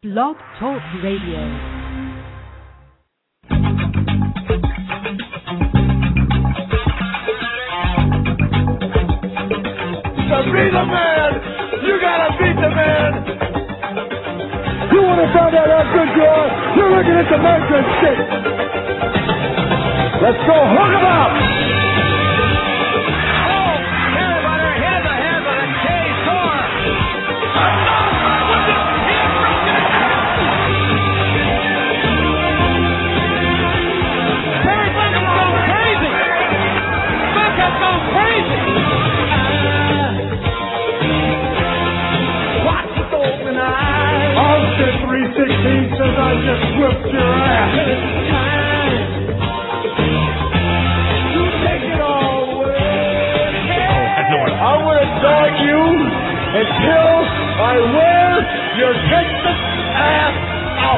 Blog Talk Radio. To be the man, you gotta beat the man. You want to find out how good you are? You're looking at the measuring stick. Let's go, hook 'em up. Oh, everybody, here's the head of the K-Tor. Terry Funk has gone crazy. Funk has gone crazy. Watch with open eyes. Austin 316 says I just whipped your ass. You take it all away. I would have dogged you until I wear your Texas ass out.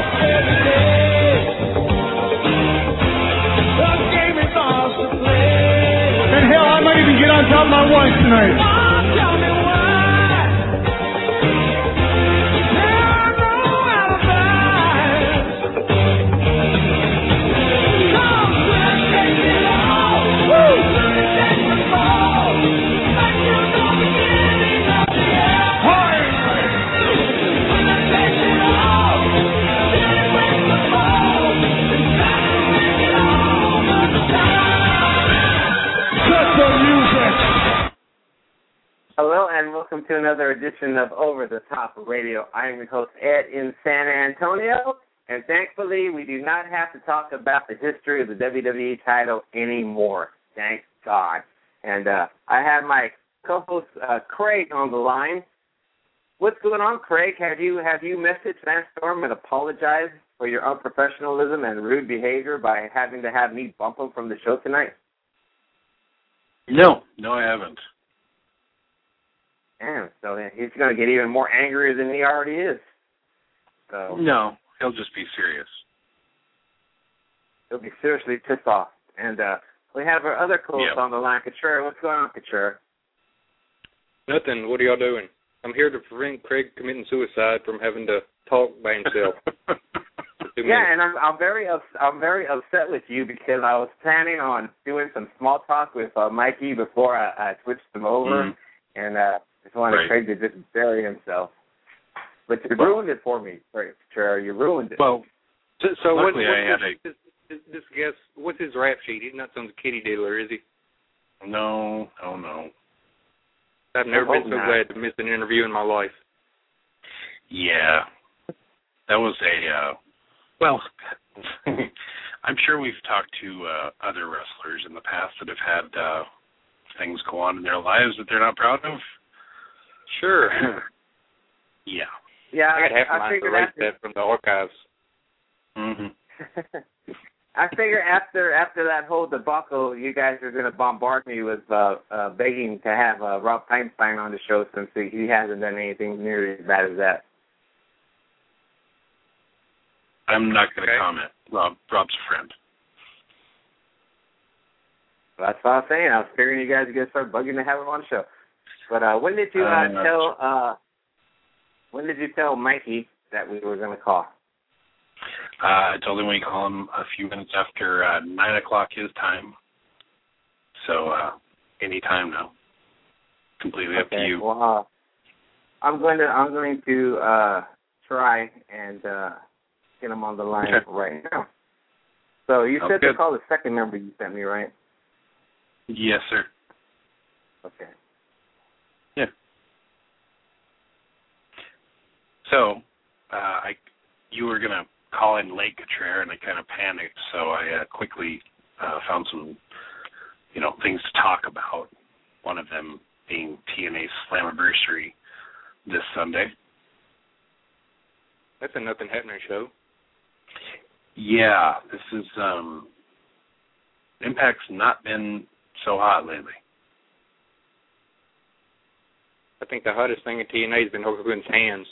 The game is ours to play. And hell, I might even get on top of my wife tonight. Tell me why. Hello and welcome to another edition of Over the Top Radio. I am your host, Ed, in San Antonio, and thankfully we do not have to talk about the history of the WWE title anymore. Thank God. And I have my co-host, Craig, on the line. What's going on, Craig? Have you messaged Sandstorm and apologized for your unprofessionalism and rude behavior by having to have me bump him from the show tonight? No, I haven't. Damn, so he's going to get even more angry than he already is. So no, he'll just be serious. He'll be seriously pissed off. And we have our other co-host on the line, Couture. What's going on, Couture? Nothing. What are y'all doing? I'm here to prevent Craig committing suicide from having to talk by himself. Yeah, and I'm very upset with you because I was planning on doing some small talk with Mikey before I switched him over, and just wanted Craig to just bury himself. But you ruined it for me, Couture. You ruined it. Well, so what's this guess? What's his rap sheet? He's not some kitty dealer, is he? No. I've never been so glad to miss an interview in my life. Yeah. That was well, I'm sure we've talked to other wrestlers in the past that have had things go on in their lives that they're not proud of. Sure. Yeah, I got half my erase that from the archives. Mm-hmm. I figure after that whole debacle, you guys are going to bombard me with begging to have Rob Feinstein on the show since he hasn't done anything nearly as bad as that. I'm not going to comment. Rob's a friend. Well, that's what I was saying. I was figuring you guys were going to start bugging to have him on the show. But when did you tell Mikey that we were going to call? I told him we call him a few minutes after 9 o'clock his time. So any time now. Completely up to you. Well, I'm going to try and get him on the line right now. So you said to call the second number you sent me, right? Yes, sir. Okay. Yeah. So you were going to call in late, Couture, and I kind of panicked, so I quickly found some, things to talk about. One of them being TNA's Slammiversary this Sunday. That's a nothing happening show. Yeah, this is Impact's not been so hot lately. I think the hottest thing in TNA has been Hulk Hogan's hands.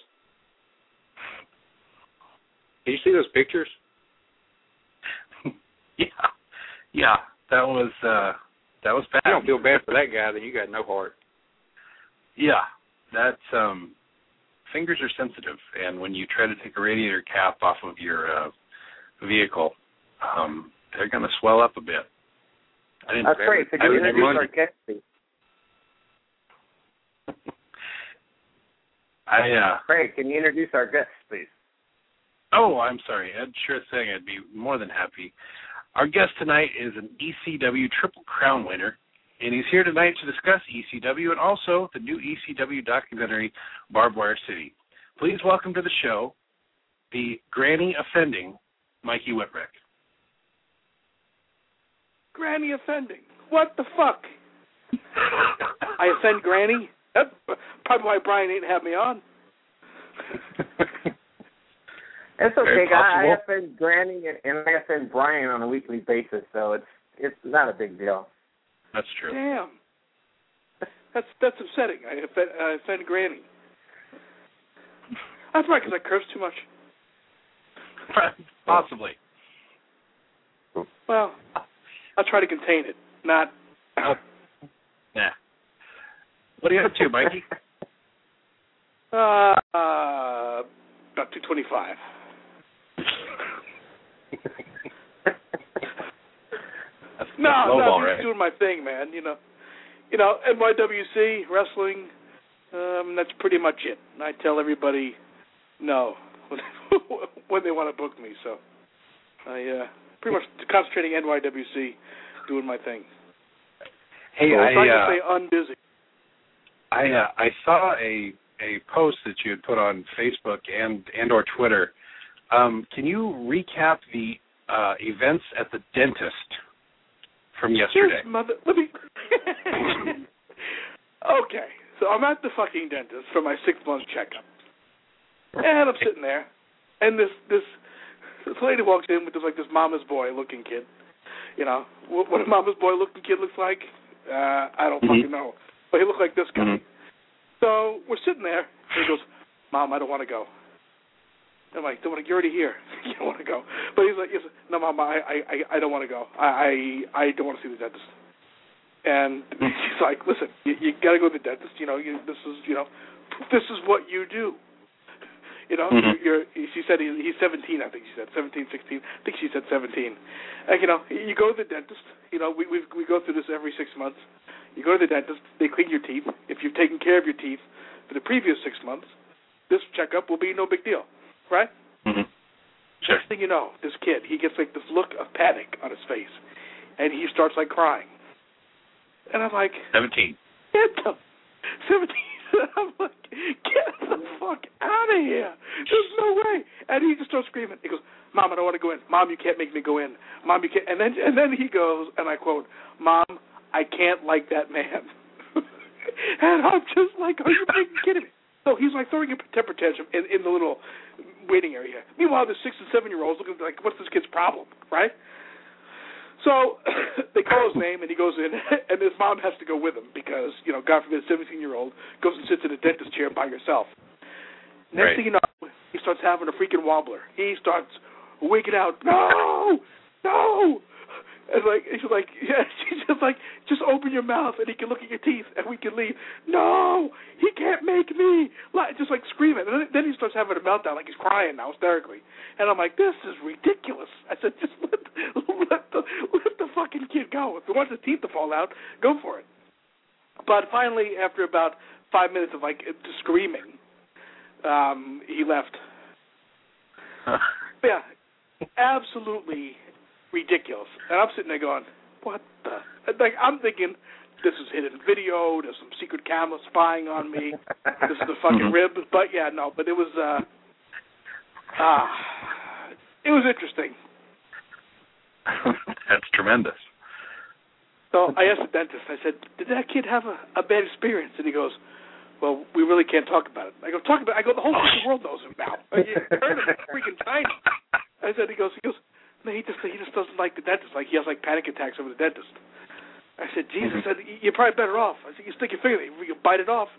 Did you see those pictures? Yeah, that was bad. If you don't feel bad for that guy, then you got no heart. Yeah, that's fingers are sensitive, and when you try to take a radiator cap off of your vehicle, they're going to swell up a bit. That's great. Could you introduce our guest, please? Craig, can you introduce our guest, please? Oh, I'm sorry, Ed. Sure thing. I'd be more than happy. Our guest tonight is an ECW Triple Crown winner, and he's here tonight to discuss ECW and also the new ECW documentary, Barbed Wire City. Please welcome to the show the granny-offending Mikey Whipwreck. Granny offending? What the fuck? I offend Granny? That's probably why Brian ain't have me on. It's okay, guys. I offend Granny and I offend Brian on a weekly basis, so it's not a big deal. That's true. Damn. That's upsetting. I offend Granny. That's right, because I curse too much. Possibly. Well, I'll try to contain it. Not. Nah. What are you up to, Mikey? About 225. I'm just doing my thing, man. You know, NYWC wrestling. That's pretty much it. And I tell everybody no when they want to book me. So I pretty much concentrating NYWC, doing my thing. Hey, so I'm trying to stay unbusy. I saw a post that you had put on Facebook and or Twitter. Can you recap the events at the dentist from yesterday? Let me. Okay, so I'm at the fucking dentist for my 6-month checkup, and I'm sitting there, and this lady walks in with this mama's boy looking kid. You know what a mama's boy looking kid looks like? I don't fucking know, but he looked like this guy. Mm-hmm. So we're sitting there, and he goes, "Mom, I don't want to go." I'm like, "You're already here. You don't want to go." But he's like, "No, Mom, I don't want to go. I don't want to see the dentist." And she's like, "Listen, you got to go to the dentist. This is what you do. She said he's 17. I think she said 17, 16. I think she said 17. And you go to the dentist. We go through this every 6 months. You go to the dentist. They clean your teeth. If you've taken care of your teeth for the previous 6 months, this checkup will be no big deal, right?" Mm-hmm. Sure. Next thing you know, this kid, he gets this look of panic on his face, and he starts crying. And I'm like, 17. 17. I'm like, get the fuck out of here. There's no way. And he just starts screaming. He goes, "Mom, I don't want to go in. Mom, you can't make me go in. Mom, you can't." And then he goes, and I quote, "Mom, I can't like that man." And I'm just like, are you kidding me? So he's throwing a temper tantrum in the little waiting area. Meanwhile, the 6 and 7-year-olds looking like, what's this kid's problem, right? So they call his name, and he goes in, and his mom has to go with him because, God forbid, a 17-year-old goes and sits in a dentist chair by herself. Next thing you know, he starts having a freaking wobbler. He starts wigging out, "No! No!" And she's like, yeah, she's just like, "Just open your mouth and he can look at your teeth and we can leave." "No, he can't make me!" Just screaming. And then he starts having a meltdown, he's crying now hysterically. And I'm like, this is ridiculous. I said, just let the fucking kid go. If he wants his teeth to fall out, go for it. But finally, after about 5 minutes of just screaming, he left. Yeah, absolutely ridiculous. And I'm sitting there going, what the? I'm thinking, this is hidden video, there's some secret camera spying on me, this is the fucking rib. But yeah, no, but it was interesting. That's tremendous. So I asked the dentist, I said, "Did that kid have a bad experience?" And he goes, "Well, we really can't talk about it." I go, "Talk about it." I go, "The whole fucking world knows him now. You heard him, freaking China." I said, he goes, "No, he just doesn't like the dentist. He has panic attacks over the dentist." I said, "Jesus," I said, "you're probably better off." I said, "You stick your finger in it, you bite it off."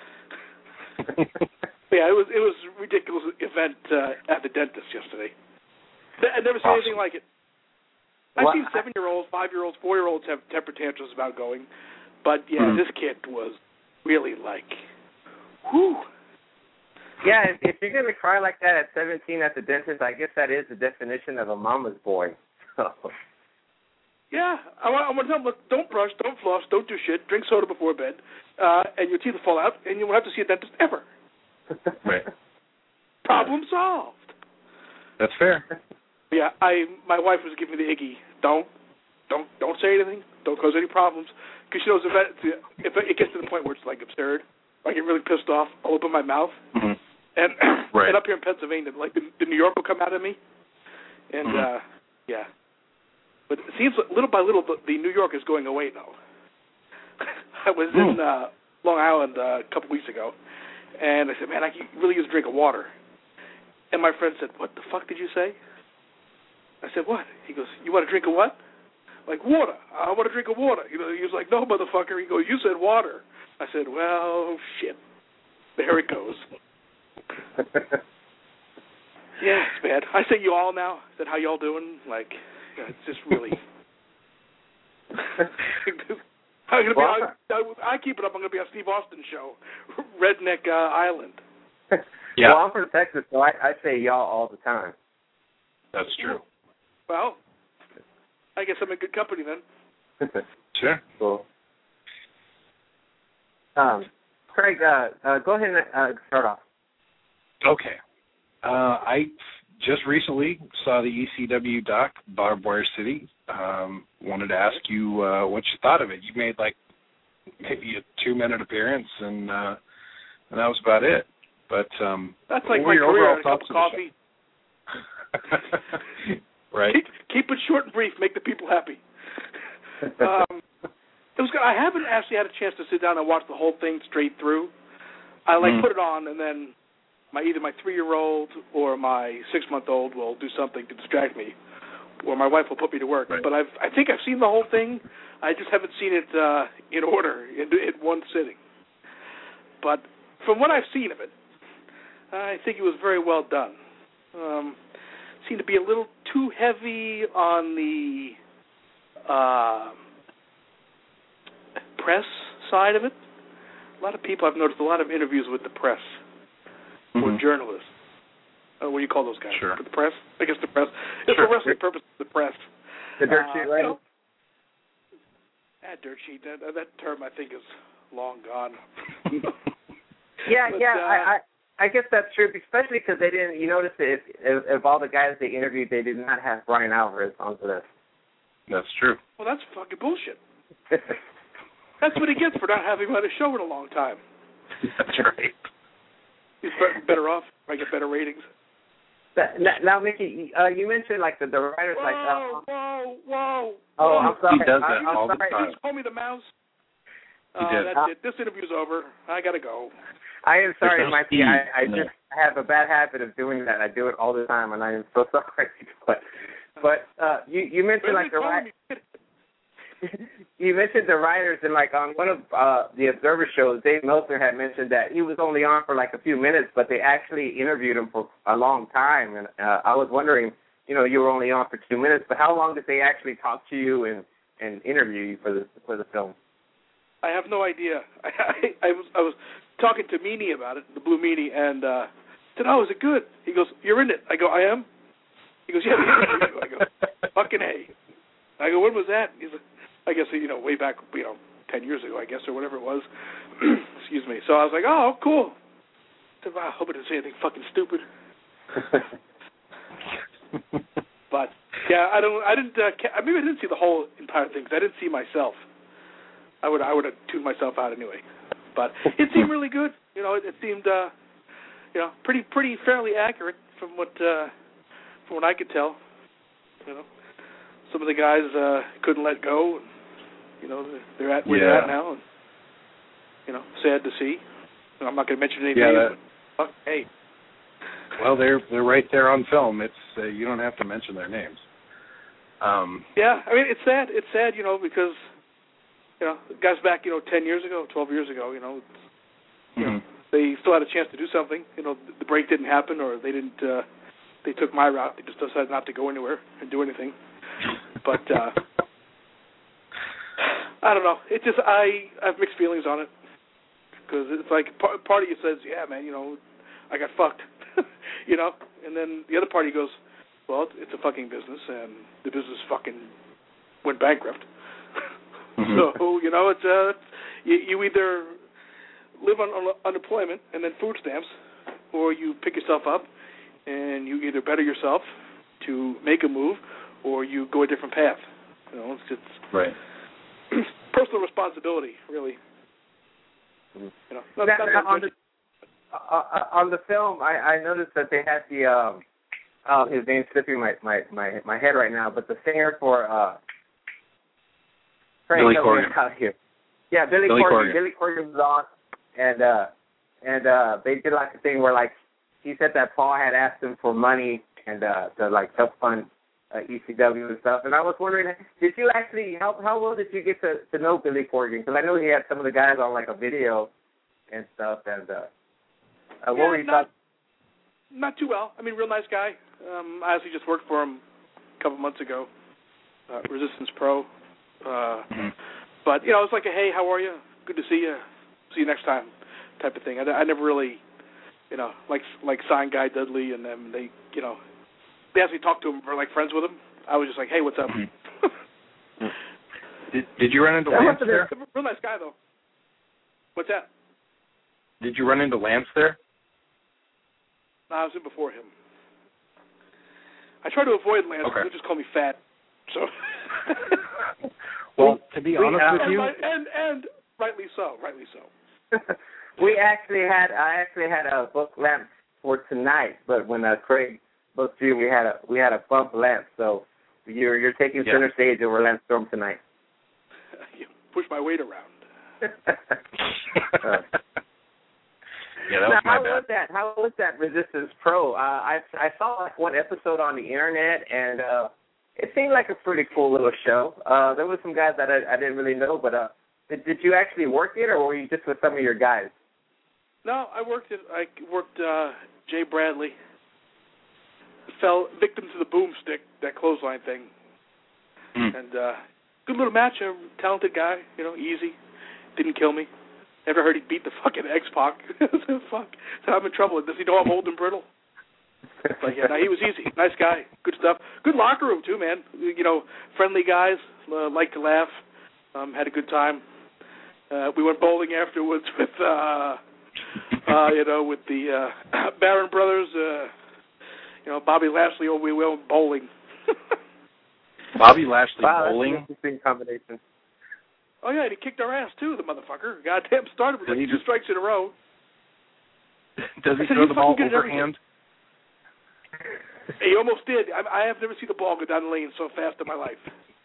Yeah, it was a ridiculous event at the dentist yesterday. I've never seen anything like it. I've seen 7-year-olds, 5-year-olds, 4-year-olds have temper tantrums about going, but yeah, this kid was really whew. Yeah, if you're going to cry like that at 17 at the dentist, I guess that is the definition of a mama's boy. So. Yeah, I want to tell them, look, don't brush, don't floss, don't do shit, drink soda before bed, and your teeth will fall out, and you won't have to see a dentist ever. Right. Problem solved. That's fair. Yeah, my wife was giving me the Iggy. Don't say anything. Don't cause any problems. Because she knows if it gets to the point where it's like absurd, I get really pissed off, I'll open my mouth. Mm-hmm. And, right. and up here in Pennsylvania, like the New York will come out of me. And, yeah. But it seems like little by little the New York is going away now. I was in Long Island a couple weeks ago, and I said, man, I can really use a drink of water. And my friend said, what the fuck did you say? I said, what? He goes, you want a drink of what? Like, water. I want a drink of water. You know, he was like, no, motherfucker. He goes, you said water. I said, well, shit. There it goes. Yeah, it's bad. I say you all now. I said, how y'all doing? Like, yeah, it's just really... I keep it up. I'm going to be on Steve Austin show, Redneck Island. Yeah. Well, I'm from Texas, so I say y'all all the time. That's true. Well, I guess I'm in good company then. Sure. Cool. Craig, go ahead and start off. Okay. I just recently saw the ECW doc, Barbed Wire City. Wanted to ask you what you thought of it. You made like maybe a 2-minute appearance, and that was about it. But that's like what my your career overall and a cup thoughts of coffee. Right. Keep it short and brief. Make the people happy. It was good. I haven't actually had a chance to sit down and watch the whole thing straight through. I put it on, and then either my 3-year-old or my 6-month-old will do something to distract me, or my wife will put me to work. Right. But I think I've seen the whole thing. I just haven't seen it in order in one sitting. But from what I've seen of it, I think it was very well done. Seemed to be a little too heavy on the press side of it. A lot of people, I've noticed a lot of interviews with the press or journalists. What do you call those guys? Sure. The press? I guess the press. It's for wrestling purposes, the press. The dirt sheet, right? Dirt sheet. That term, I think, is long gone. Yeah, I guess that's true, especially because they didn't. You notice that if all the guys they interviewed, they did not have Brian Alvarez on the list. That's true. Well, that's fucking bullshit. That's what he gets for not having him on a show in a long time. That's right. He's better off. I get better ratings. Now, Mickey, you mentioned like the writers Whoa. Oh, I'm sorry. He does that all the time. Just call me the mouse. He did. That's it. This interview's over. I gotta go. I am sorry, Mikey. I No. just have a bad habit of doing that. I do it all the time, and I am so sorry. But you mentioned like the writers. You mentioned the writers, and like on one of the Observer shows, Dave Meltzer had mentioned that he was only on for like a few minutes, but they actually interviewed him for a long time. And I was wondering, you were only on for 2 minutes, but how long did they actually talk to you and interview you for the film? I have no idea. I was talking to Meanie about it, the Blue Meanie, and said, "Oh, is it good?" He goes, "You're in it." I go, "I am." He goes, "Yeah." I go, "Fucking A." I go, "When was that?" He's like, I guess, way back, 10 years ago, I guess, or whatever it was. Excuse me. So I was like, "Oh, cool." I said, "Wow, I hope I didn't say anything fucking stupid." But yeah, maybe I didn't see the whole entire thing because I didn't see myself. I would have tuned myself out anyway. But it seemed really good. It seemed pretty fairly accurate from what I could tell. Some of the guys couldn't let go. They're at where they're at now. And, sad to see. I'm not going to mention any names. But hey. Well, they're right there on film. It's you don't have to mention their names. Yeah, I mean it's sad. It's sad, because guys back 10 years ago, 12 years ago, they still had a chance to do something. The break didn't happen, or they didn't. They took my route. They just decided not to go anywhere and do anything. But I don't know. It just I have mixed feelings on it because it's like part of you says, yeah, man, I got fucked, you know. And then the other party goes, well, it's a fucking business, and the business fucking went bankrupt. Mm-hmm. So, you know, it's you either live on unemployment and then food stamps, or you pick yourself up and you either better yourself to make a move, or you go a different path. You know, it's right. Personal responsibility, really. You know, on the film, I noticed that they had the his name's slipping my head right now, but the singer for Billy Corgan. Yeah, Billy Corgan. Billy Corgan was on, and they did like a thing where like he said that Paul had asked him for money and to like help fund ECW and stuff. And I was wondering, did you actually how well did you get to know Billy Corgan? Because I know he had some of the guys on like a video and stuff. And what were you thoughts? Not too well. I mean, real nice guy. I actually just worked for him a couple months ago, Resistance Pro. But, you know, it's like a, hey, how are you? Good to see you. See you next time type of thing. I never really, you know, like signed Guy Dudley and them. They, you know, they asked me to talk to him or like friends with him. I was just like, hey, what's up? Did you run into Lance there? Real nice guy, though. What's that? Did you run into Lance there? No, I was in before him. I try to avoid Lance. Okay. They just call me fat. So. Well, to be honest with you, and rightly so. I actually had a book lamp for tonight, but when Craig booked you, we had a bump lamp. So you're taking center stage over Lance Storm tonight. You push my weight around. Yeah, that was my bad. How was that Resistance Pro? I saw like one episode on the internet, and it seemed like a pretty cool little show. There were some guys that I didn't really know, but did you actually work it, or were you just with some of your guys? No, I worked Jay Bradley. Fell victim to the boomstick, that clothesline thing. And good little match. A talented guy, you know, easy. Didn't kill me. Never heard he beat the fucking X-Pac. Fuck. So I'm in trouble. Does he know I'm old and brittle? But yeah, no, he was easy. Nice guy. Good stuff. Good locker room, too, man. You know, friendly guys. Like to laugh. Had a good time. We went bowling afterwards with, you know, with the Barron brothers. You know, Bobby Lashley. We went bowling. Bobby Lashley bowling? That's an interesting combination. Oh, yeah, and he kicked our ass, too, the motherfucker. Goddamn, started with like 2 strikes in a row. Does he throw the ball overhand? He almost did. I have never seen the ball go down the lane so fast in my life.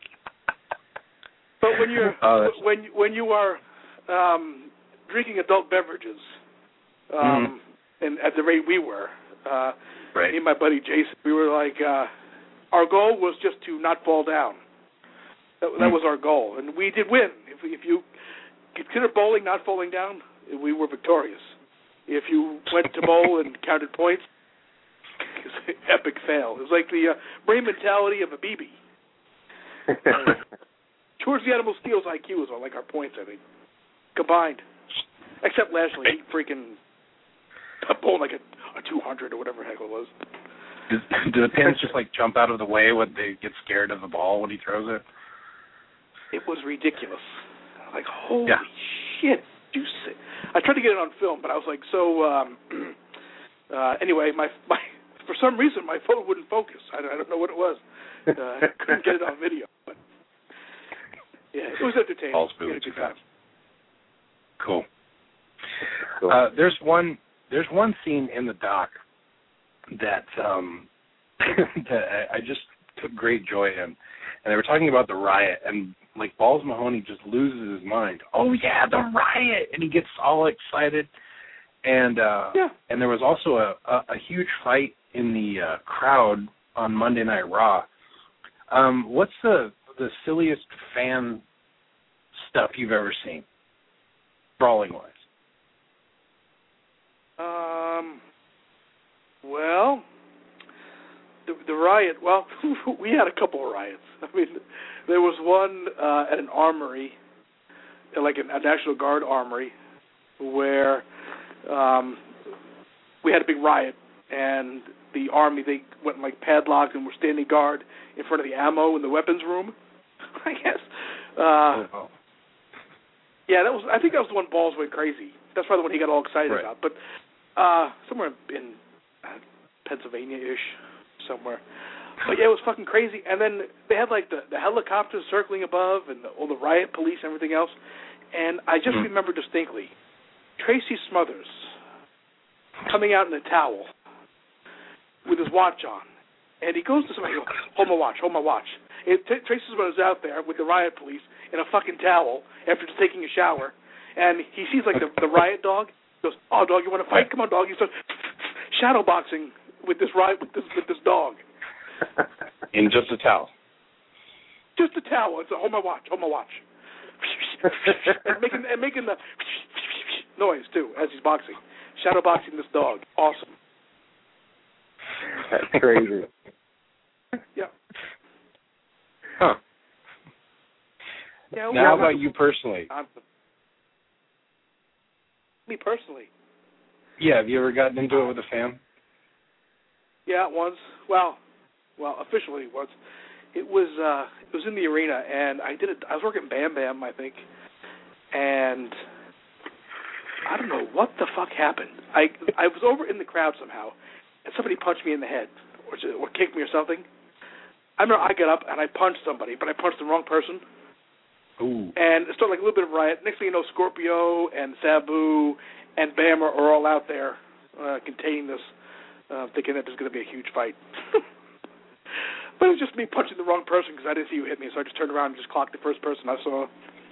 But when you're when you are drinking adult beverages, and at the rate we were, me and my buddy Jason, we were like, our goal was just to not fall down. That was our goal, and we did win. If you consider bowling not falling down, we were victorious. If you went to bowl and counted points, it's an epic fail. It was like the brain mentality of a BB. Towards the Animal Steel's IQ was all like our points, I think, combined. Except Lashley, he freaking bowled like a 200 or whatever the heck it was. Do the pins just like jump out of the way when they get scared of the ball when he throws it? It was ridiculous. Like, holy shit. I tried to get it on film, but I was like, so, anyway, my for some reason, my phone wouldn't focus. I don't know what it was. I couldn't get it on video. But, yeah, it was entertaining. All's moving too fast. Cool. There's one scene in the doc that that I just took great joy in. And they were talking about the riot, and like Balls Mahoney just loses his mind. Oh yeah, the riot, and he gets all excited. And and there was also a huge fight in the crowd on Monday Night Raw. What's the silliest fan stuff you've ever seen, brawling wise? Well, the riot. Well, we had a couple of riots. I mean, there was one at an armory, like a National Guard armory, where we had a big riot, and the Army, they went and, like, padlocked and were standing guard in front of the ammo in the weapons room, I guess. Yeah, I think that was the one Balls went crazy. That's probably the one he got all excited about. But somewhere in Pennsylvania-ish, somewhere. But yeah, it was fucking crazy. And then they had, like, the helicopters circling above and all the riot police and everything else. And I just remember distinctly Tracy Smothers coming out in a towel with his watch on. And he goes to somebody and goes, hold my watch. And Tracy Smothers out there with the riot police in a fucking towel after just taking a shower. And he sees, like, the riot dog. He goes, oh, dog, you want to fight? Come on, dog. He starts shadow boxing with this dog. In just a towel. Just a towel. It's a hold my watch. and making the noise, too, as he's boxing. Shadow boxing this dog. Awesome. That's crazy. Yeah. Huh. Yeah, now, how about you personally? Me personally? Yeah, have you ever gotten into it with a fan? Yeah, once. Well, officially once. It was in the arena, and I was working Bam Bam, I think, and I don't know what the fuck happened. I was over in the crowd somehow, and somebody punched me in the head, or kicked me or something. I remember I got up and I punched somebody, but I punched the wrong person. Ooh. And it started like a little bit of a riot. Next thing you know, Scorpio and Sabu and Bam are all out there containing this, thinking that there's going to be a huge fight. But it was just me punching the wrong person because I didn't see who hit me, so I just turned around and just clocked the first person I saw.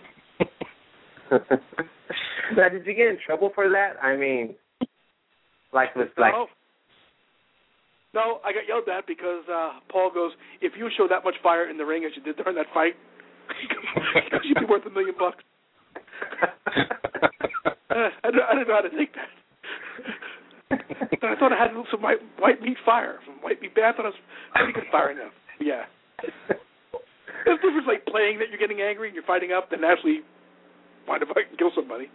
Now, did you get in trouble for that? I mean, No, I got yelled at because Paul goes, if you show that much fire in the ring as you did during that fight, you'd be worth $1 million. I didn't know how to take that. I thought I had some white meat fire from White Meat Band. I thought I was pretty good firing up. Yeah. There's a difference like playing that you're getting angry and you're fighting up than actually find if I can kill somebody.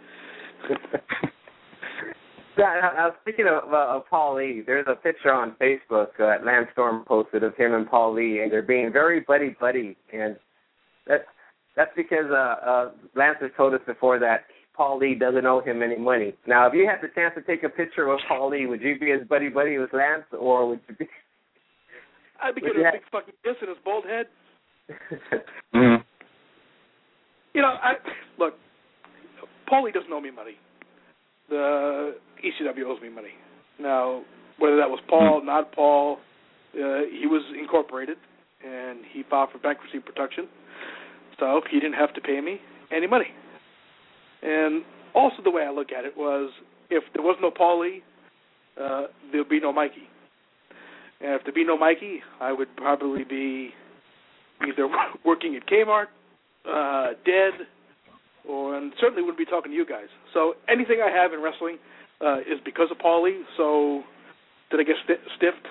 I was thinking of Paul Lee. There's a picture on Facebook that Lance Storm posted of him and Paul Lee, and they're being very buddy-buddy. And that's because Lance has told us before that Paul Lee doesn't owe him any money. Now, if you had the chance to take a picture with Paul Lee, would you be as buddy-buddy with Lance, or would you be... I'd be getting a big fucking kiss in his bald head. Mm-hmm. You know, look, Paul Lee doesn't owe me money. The ECW owes me money. Now, whether that was Paul, not Paul, he was incorporated, and he filed for bankruptcy protection, so he didn't have to pay me any money. And also the way I look at it was, if there was no Paul Lee, there'd be no Mikey. And if there'd be no Mikey, I would probably be either working at Kmart, dead, and certainly wouldn't be talking to you guys. So anything I have in wrestling is because of Paul Lee. So did I get stiffed?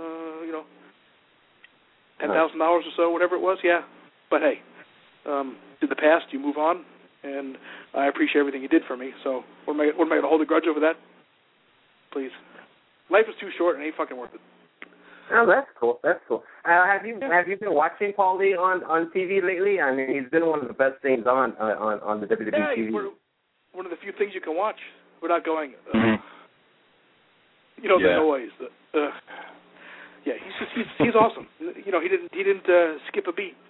$10,000 or so, whatever it was. Yeah, but hey, in the past you move on, and I appreciate everything you did for me. So what am I going to hold a grudge over that? Please, life is too short and ain't fucking worth it. Oh, that's cool. Have you been watching Paul Lee on TV lately? I mean, he's been one of the best things on the WWE TV. Yeah, one of the few things you can watch without going, mm-hmm. The noise. He's awesome. He didn't skip a beat.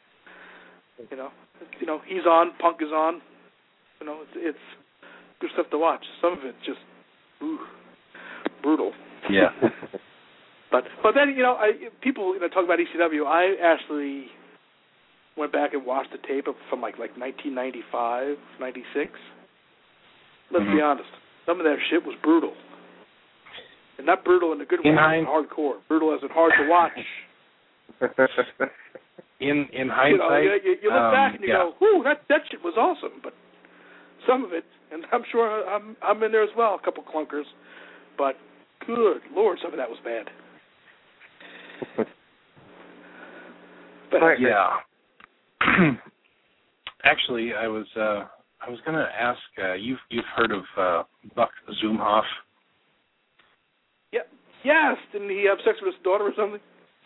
He's on. Punk is on. It's good stuff to watch. Some of it's just brutal. Yeah. But then, people talk about ECW. I actually went back and watched the tape from like 1995, 96. Let's be honest. Some of that shit was brutal. And not brutal in a good way, hardcore. Brutal as in hard to watch. In hindsight, you look back and you go, "Whoo, that shit was awesome." But some of it, and I'm sure I'm in there as well, a couple clunkers. But good Lord, some of that was bad. But yeah. Actually, I was going to ask. You've heard of Buck Zumhoff? Yes, didn't he have sex with his daughter or something?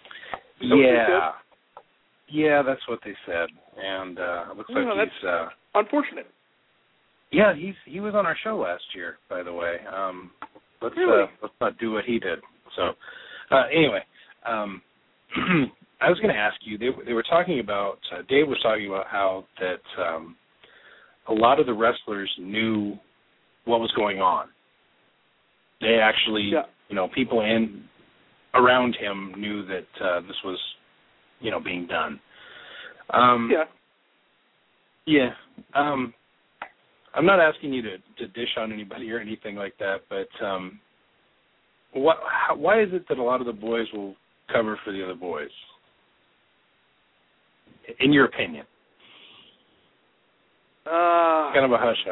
Yeah, that's what they said, and it looks like he's unfortunate. Yeah, he was on our show last year, by the way. Let's not do what he did. So, anyway, I was going to ask you. They were talking about. Dave was talking about how that a lot of the wrestlers knew what was going on. They actually, people around him knew that this was, being done. Yeah. I'm not asking you to dish on anybody or anything like that, but why is it that a lot of the boys will cover for the other boys? In your opinion? Kind of a hush-hush.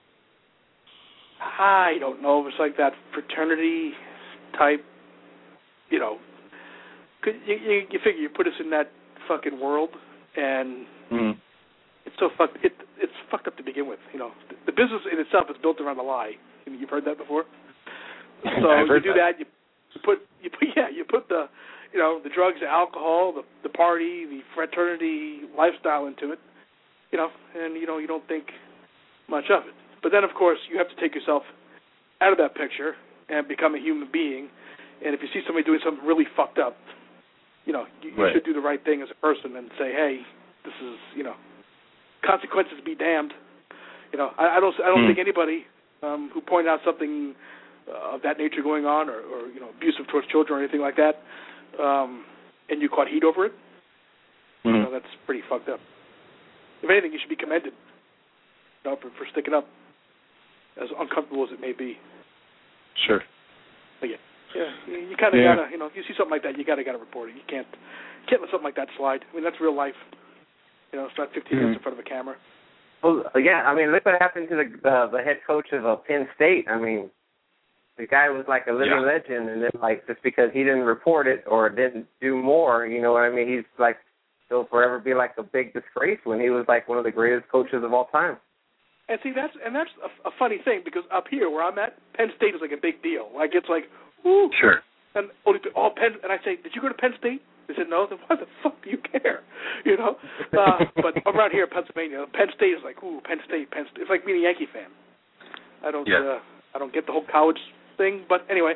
I don't know. It's like that fraternity type, you figure you put us in that fucking world, and it's so fucked. It's fucked up to begin with. The business in itself is built around a lie. You've heard that before. So you do that. You put the the drugs, the alcohol, the party, the fraternity lifestyle into it. And you don't think much of it. But then, of course, you have to take yourself out of that picture and become a human being. And if you see somebody doing something really fucked up, you should do the right thing as a person and say, hey, this is, consequences be damned. I don't think anybody who pointed out something of that nature going on or abusive towards children or anything like that, and you caught heat over it, that's pretty fucked up. If anything, you should be commended for sticking up, as uncomfortable as it may be. Sure. But you kind of gotta, if you see something like that, you gotta report it. You can't let something like that slide. I mean, that's real life. It's not 15 minutes in front of a camera. Well, I mean, look what happened to the head coach of Penn State. I mean, the guy was like a living legend, and then just because he didn't report it or didn't do more, you know what I mean? He's like he'll forever be like a big disgrace when he was like one of the greatest coaches of all time. And see, that's a funny thing, because up here where I'm at, Penn State is like a big deal. Like, it's like, ooh. Sure. And Penn, and I say, did you go to Penn State? They said, no. Then why the fuck do you care? But around here in Pennsylvania, Penn State is like, ooh, Penn State. It's like being a Yankee fan. I don't get the whole college thing, but anyway,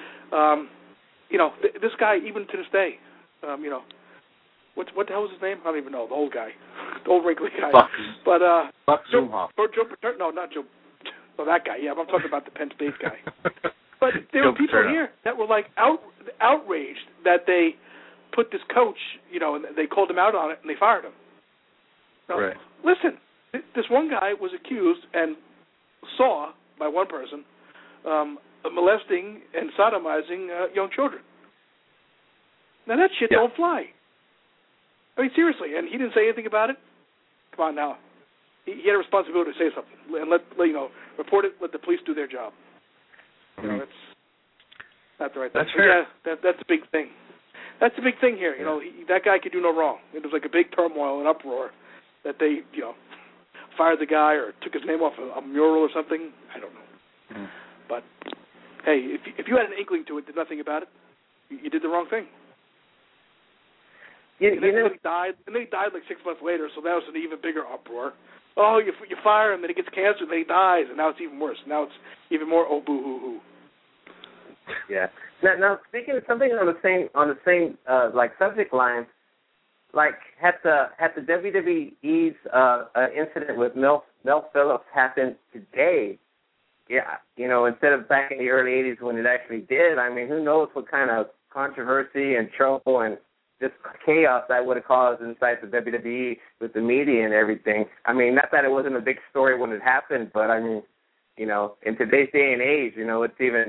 this guy, even to this day, what the hell was his name? I don't even know. The old guy, the old wrinkly guy. Buck Zumhoff. No, not Joe. No, that guy. Yeah, I'm talking about the Penn State guy. But there were people here that were like outraged that they put this coach, and they called him out on it and they fired him. Now, right. Listen, this one guy was accused and saw by one person of molesting and sodomizing young children. Now that shit don't fly. I mean, seriously, and he didn't say anything about it. Come on now, he had a responsibility to say something and let report it. Let the police do their job. That's not the right thing. That's fair. Yeah, that's a big thing. That's a big thing here. That guy could do no wrong. It was like a big turmoil and uproar that they, fired the guy or took his name off a mural or something. I don't know. But hey, if you had an inkling to it, did nothing about it, you did the wrong thing. He died, and then he died like 6 months later, so that was an even bigger uproar. Oh, you fire him, then he gets cancer, and then he dies, and now it's even worse. Now it's even more boo-hoo-hoo. Yeah. Now speaking of something on the same subject line, like had the WWE's incident with Mel Phillips happened today, instead of back in the early '80s when it actually did, I mean, who knows what kind of controversy and trouble and just chaos that would have caused inside the WWE with the media and everything. I mean, not that it wasn't a big story when it happened, but I mean, in today's day and age, it's even,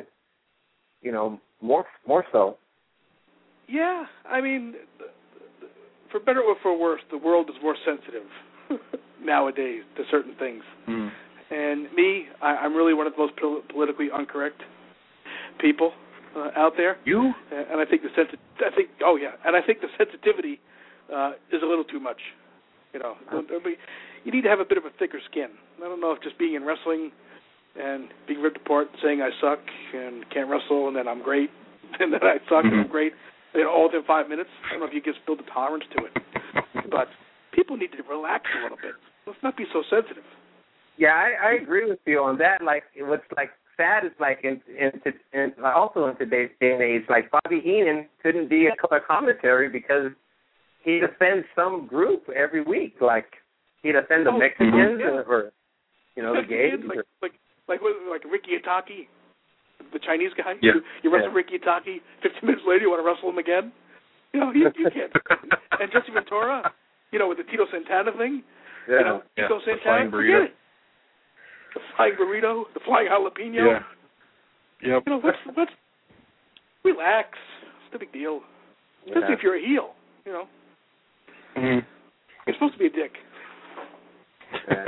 more so. Yeah, I mean, for better or for worse, the world is more sensitive nowadays to certain things. And I'm really one of the most politically incorrect people out there. You? And I think the sensitivity is a little too much. You need to have a bit of a thicker skin. I don't know if just being in wrestling and being ripped apart, saying I suck and can't wrestle and then I'm great. and then I suck and I'm great, all within 5 minutes. I don't know if you just build a tolerance to it, but people need to relax a little bit. Let's not be so sensitive. Yeah, I agree with you on that. Like, what's like sad is like in also in today's day and age, like Bobby Heenan couldn't be a color commentary because he defends some group every week. Like he defends the Mexicans or the gays. Like Ricky Itaki, the Chinese guy. Yeah. You wrestle Ricky Itaki. 15 minutes later, you want to wrestle him again? You can't. And Jesse Ventura, with the Tito Santana thing. Yeah. Tito Santana, forget it. The flying burrito, the flying jalapeno. Yeah. Yep. Let's relax. It's no big deal. Especially if you're a heel. Mm-hmm. You're supposed to be a dick. Yeah.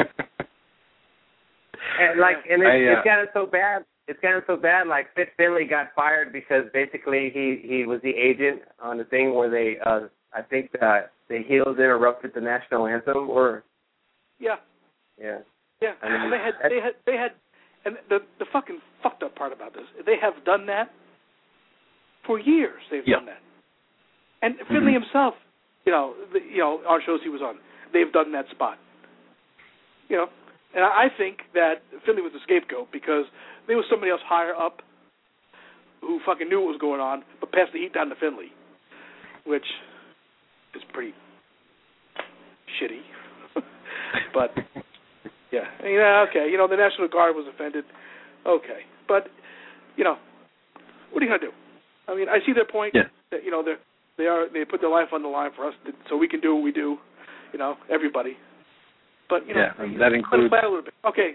And it's gotten so bad. It's gotten so bad. Like Fit Finlay got fired because basically he was the agent on the thing where they I think the heels interrupted the national anthem or. Yeah. Yeah. Yeah. And they had and the fucking fucked up part about this, they have done that for years. They've done that. And Finlay himself, on shows he was on, they've done that spot. And I think that Finlay was the scapegoat because there was somebody else higher up who fucking knew what was going on, but passed the heat down to Finlay, which is pretty shitty. But, okay, the National Guard was offended. Okay. But, what are you going to do? I mean, I see their point that, they put their life on the line for us so we can do what we do, everybody. But, that includes... a little bit. Okay.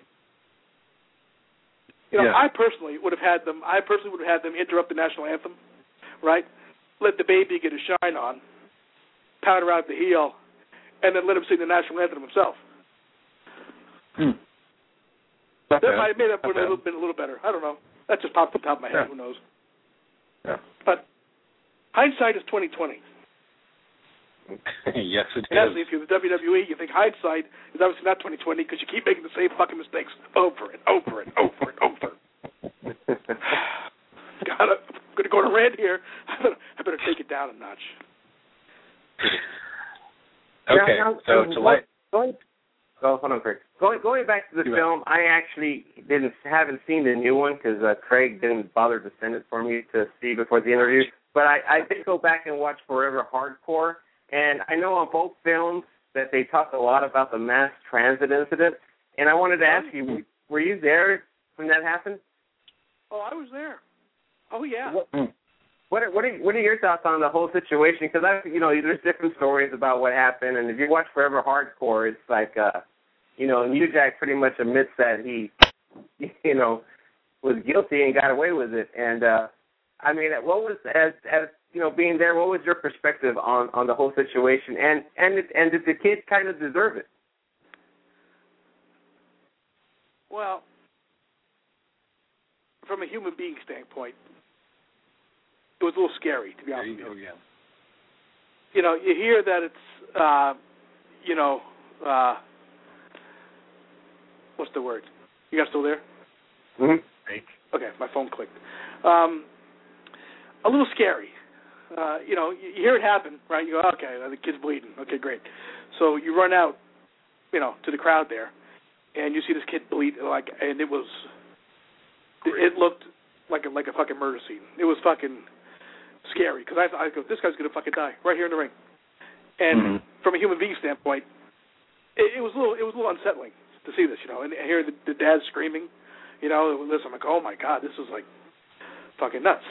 I personally would have had them interrupt the national anthem, right? Let the baby get a shine on, powder out the heel, and then let him sing the national anthem himself. That might have made up been a little better. I don't know. That just popped off the top of my head. Who knows? Yeah. But hindsight is 20/20. Yes, it is. Actually, if you're the WWE, you think hindsight is obviously not 20/20 because you keep making the same fucking mistakes over and over and over and over. God, I'm going to go on a rant here. I better take it down a notch. Okay, so July. Hold on, Craig. Going back to the film, I actually haven't seen the new one because Craig didn't bother to send it for me to see before the interview. But I did go back and watch Forever Hardcore, and I know on both films that they talk a lot about the mass transit incident. And I wanted to ask you, were you there when that happened? Oh, I was there. Oh, yeah. What are your thoughts on the whole situation? Because there's different stories about what happened, and if you watch Forever Hardcore, it's like, New Jack pretty much admits that he, was guilty and got away with it. And what was as being there? What was your perspective on the whole situation? And did the kid kind of deserve it? Well, from a human being standpoint, it was a little scary, to be honest with you. You hear that it's, what's the word? You guys still there? Mm-hmm. Okay, my phone clicked. A little scary. You hear it happen, right? You go, okay, the kid's bleeding. Okay, great. So you run out, to the crowd there, and you see this kid bleed, and it looked like a fucking murder scene. It was fucking scary because I go, this guy's gonna fucking die right here in the ring. And from a human being standpoint, it was a little unsettling to see this, and hear the dad screaming, listen, I'm like, oh my God, this is like fucking nuts,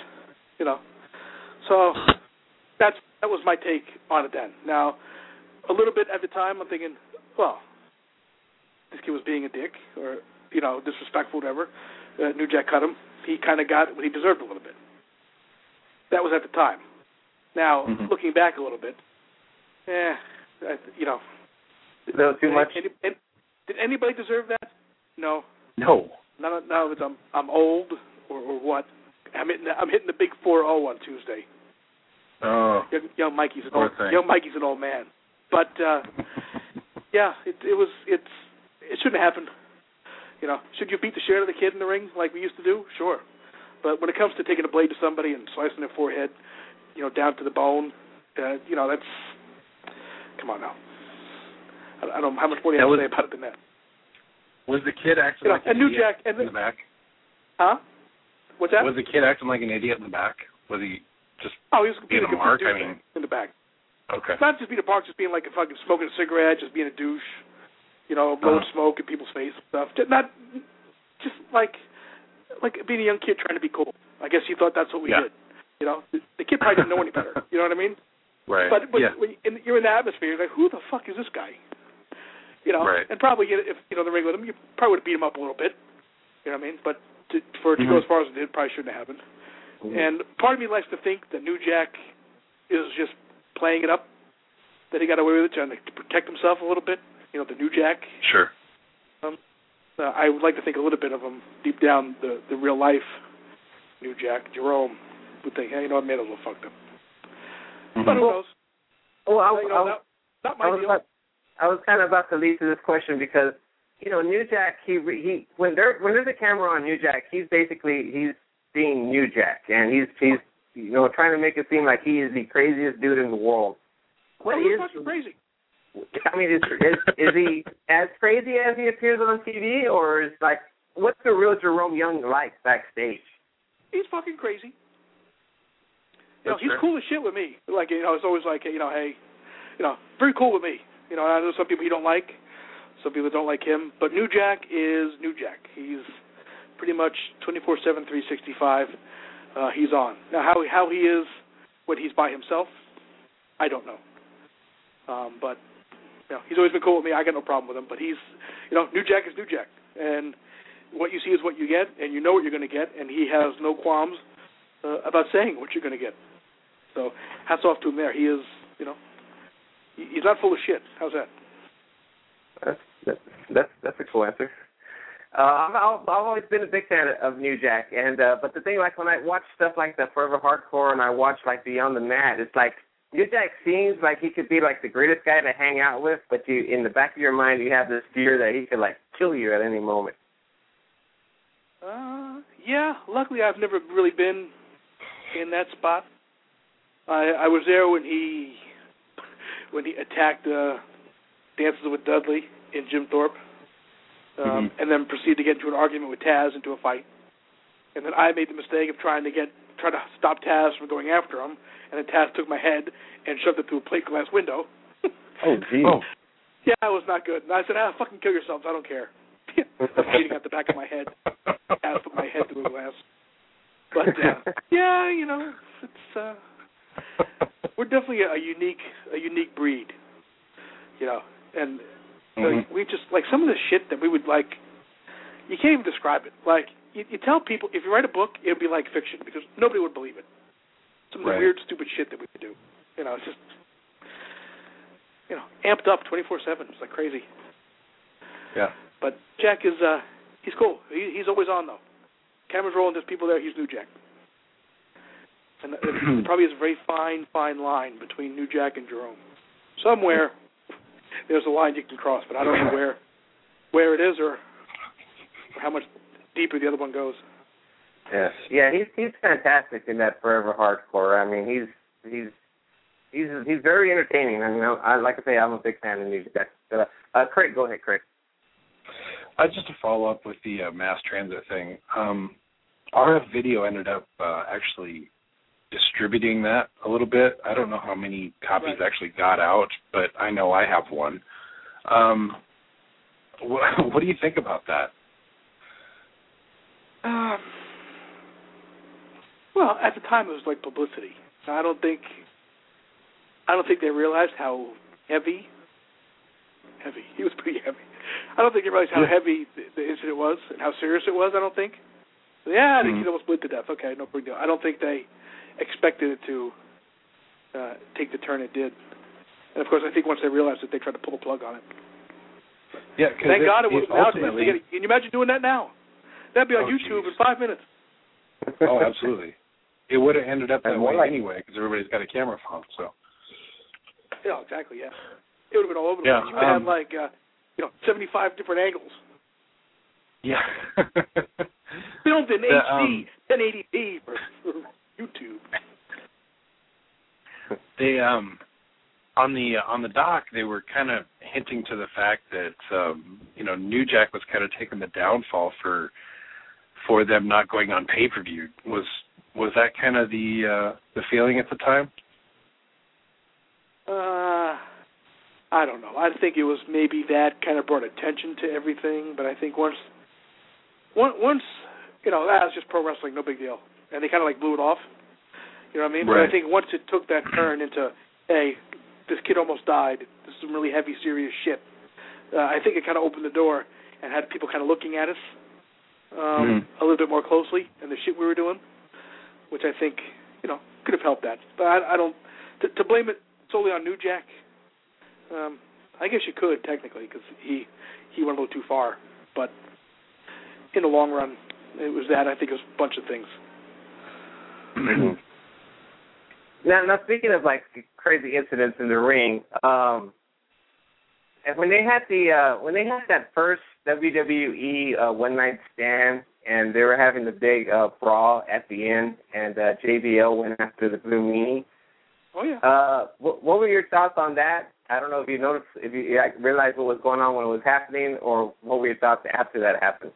So that was my take on it then. Now, a little bit at the time, I'm thinking, well, this kid was being a dick or disrespectful, whatever. New Jack cut him. He kind of got what he deserved a little bit. That was at the time. Now, looking back a little bit, a little too much. Did anybody deserve that? No. No. None of it. I'm old or what. I'm hitting the big 4-0 on Tuesday. Oh. Young Mikey's an old man. But it shouldn't happen. Should you beat the shit out of the kid in the ring like we used to do? Sure. But when it comes to taking a blade to somebody and slicing their forehead, down to the bone, that's, come on now. I don't know how much more do you have to say about it than that. Was the kid acting like an idiot in the back? Huh? What's that? Was the kid acting like an idiot in the back? Was he just he was being a mark? I mean, in the back. Okay. Not just being a mark, just being like a fucking smoking a cigarette, just being a douche, blowing smoke in people's face and stuff. Just like being a young kid trying to be cool. I guess he thought that's what we did. The kid probably didn't know any better. You know what I mean? Right. But when you're in the atmosphere, you're like, who the fuck is this guy? Right. And probably if the ring with him, you probably would have beat him up a little bit. You know what I mean? But for it to go as far as it did, probably shouldn't have happened. Mm-hmm. And part of me likes to think that New Jack is just playing it up, that he got away with it, trying to protect himself a little bit. The New Jack. Sure. I would like to think a little bit of him deep down, the real life New Jack, Jerome, would think, hey, I may as well fucked up. Mm-hmm. But who knows? Well, not my deal. I was kind of about to lead to this question because, New Jack, he when there's a camera on New Jack, he's being New Jack, and he's trying to make it seem like he is the craziest dude in the world. He's fucking crazy. I mean, is he as crazy as he appears on TV, or is what's the real Jerome Young like backstage? He's fucking crazy. He's cool as shit with me. It's always like, hey, very cool with me. I know some people you don't like, some people don't like him, but New Jack is New Jack. He's pretty much 24/7, 365. He's on. Now, how he is when he's by himself, I don't know. But he's always been cool with me. I got no problem with him. But he's, New Jack is New Jack, and what you see is what you get, and you know what you're going to get, and he has no qualms about saying what you're going to get. So hats off to him there. He is, he's not full of shit. How's that? That's a cool answer. I've always been a big fan of New Jack, and but the thing, when I watch stuff like the Forever Hardcore and I watch Beyond the Mat, it's like New Jack seems like he could be the greatest guy to hang out with, but in the back of your mind you have this fear that he could kill you at any moment. Yeah. Luckily, I've never really been in that spot. I was there when he attacked Dances with Dudley in Jim Thorpe, and then proceeded to get into an argument with Taz, into a fight. And then I made the mistake of trying to stop Taz from going after him, and then Taz took my head and shoved it through a plate glass window. Oh, geez. Yeah, it was not good. And I said, fucking kill yourselves. I don't care. Beating at the back of my head. Taz put my head through a glass. But, it's... we're definitely a unique breed, and we just some of the shit that we would you can't even describe it. You tell people, if you write a book, it would be like fiction because nobody would believe it. Some of the weird, stupid shit that we could do, it's just amped up 24/7. It's like crazy. Yeah. But Jack is he's cool. He's always on though. Camera's rolling, there's people there. He's New Jack. And there probably is a very fine line between New Jack and Jerome. Somewhere there's a line you can cross, but I don't know where it is or how much deeper the other one goes. Yeah, he's fantastic in that Forever Hardcore. I mean, he's very entertaining. I mean, I'm a big fan of New Jack. Craig, go ahead, Craig. Just to follow up with the mass transit thing, RF Video ended up actually distributing that a little bit. I don't know how many copies actually got out, but I know I have one. What do you think about that? Well, at the time it was like publicity. I don't think they realized how heavy. He was pretty heavy. I don't think they realized how heavy the incident was and how serious it was. I don't think. Yeah, the kid almost bled to death. Okay, no big deal. I don't think they expected it to take the turn it did. And, of course, I think once they realized it, they tried to pull the plug on it. Yeah, thank God it was nowadays. Can you imagine doing that now? That'd be on YouTube in 5 minutes. Oh, absolutely. It would have ended up that way anyway because everybody's got a camera phone. So. Yeah, exactly, yeah. It would have been all over the place. You would have, 75 different angles. Yeah. Filmed in HD, 1080p for YouTube. They on the doc, they were kind of hinting to the fact that New Jack was kind of taking the downfall for them not going on pay-per-view. Was that kind of the feeling at the time? I don't know. I think it was maybe that kind of brought attention to everything, but I think once that's just pro wrestling, no big deal, and they kind of like blew it off. You know what I mean? Right. But I think once it took that turn into, hey, this kid almost died. This is some really heavy, serious shit. I think it kind of opened the door and had people kind of looking at us a little bit more closely and the shit we were doing, which I think could have helped that. But I don't to blame it solely on New Jack. I guess you could technically because he went a little too far, but in the long run, it was that. I think it was a bunch of things. Now speaking of like crazy incidents in the ring, and when they had that first WWE one night stand, and they were having the big brawl at the end, and JBL went after the Blue Meanie. Oh yeah. What were your thoughts on that? I don't know if you noticed, if you realized what was going on when it was happening, or what were your thoughts after that happened?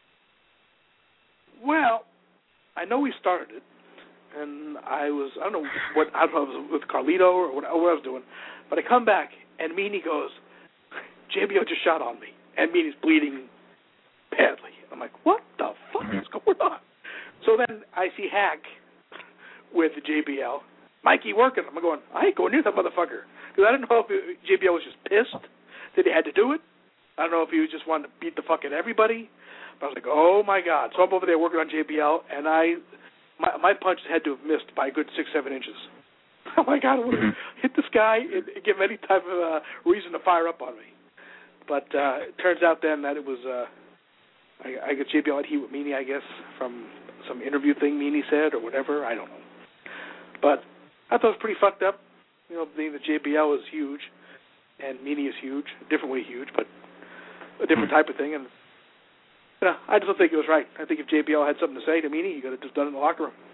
Well, I know we started it, and I don't know if it was with Carlito or what I was doing, but I come back, and Meanie goes, JBL just shot on me, and Meanie's bleeding badly. I'm like, what the fuck is going on? So then I see Hack with JBL. Mikey working. I'm going, I ain't going near that motherfucker. Because I didn't know if JBL was just pissed that he had to do it. I don't know if he just wanted to beat the fuck at everybody. But I was like, oh, my God. So I'm over there working on JBL, and my punch had to have missed by a good 6-7 inches. I'm like, I don't want to hit this guy and give him any type of reason to fire up on me. But it turns out then that it was, I guess JBL had heat with Meanie, I guess, from some interview thing Meanie said or whatever. I don't know. But I thought it was pretty fucked up, being that JBL is huge and Meanie is huge, a different way huge, but a different type of thing. And I just don't think it was right. I think if JBL had something to say to Meanie, he could have just done it in the locker room.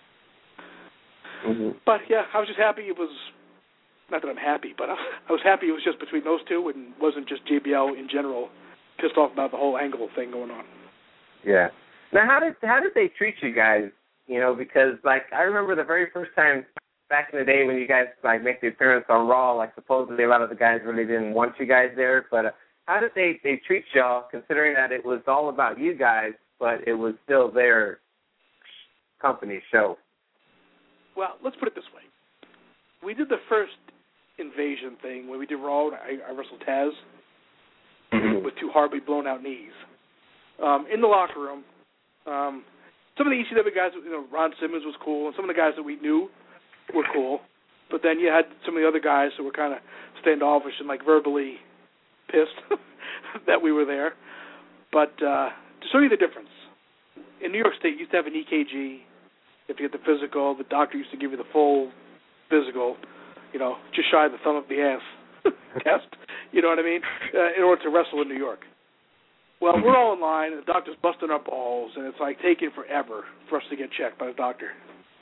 Mm-hmm. But yeah, I was just happy it was. Not that I'm happy, but I was happy it was just between those two and wasn't just JBL in general pissed off about the whole Angle thing going on. Yeah. Now, how did they treat you guys? Because like I remember the very first time back in the day when you guys like make the appearance on Raw, like supposedly a lot of the guys really didn't want you guys there. But how did they treat y'all, considering that it was all about you guys, but it was still their company show? Well, let's put it this way: we did the first Invasion thing when we did Raw. I wrestled Taz with 2 horribly blown out knees. In the locker room, some of the ECW guys, Ron Simmons was cool, and some of the guys that we knew were cool. But then you had some of the other guys who were kind of standoffish and like verbally pissed that we were there. But to show you the difference, in New York State, you used to have an EKG. If you get the physical, the doctor used to give you the full physical. Just shy of the thumb up the ass test, you know what I mean, in order to wrestle in New York. Well, we're all in line, and the doctor's busting our balls, and it's like taking forever for us to get checked by the doctor.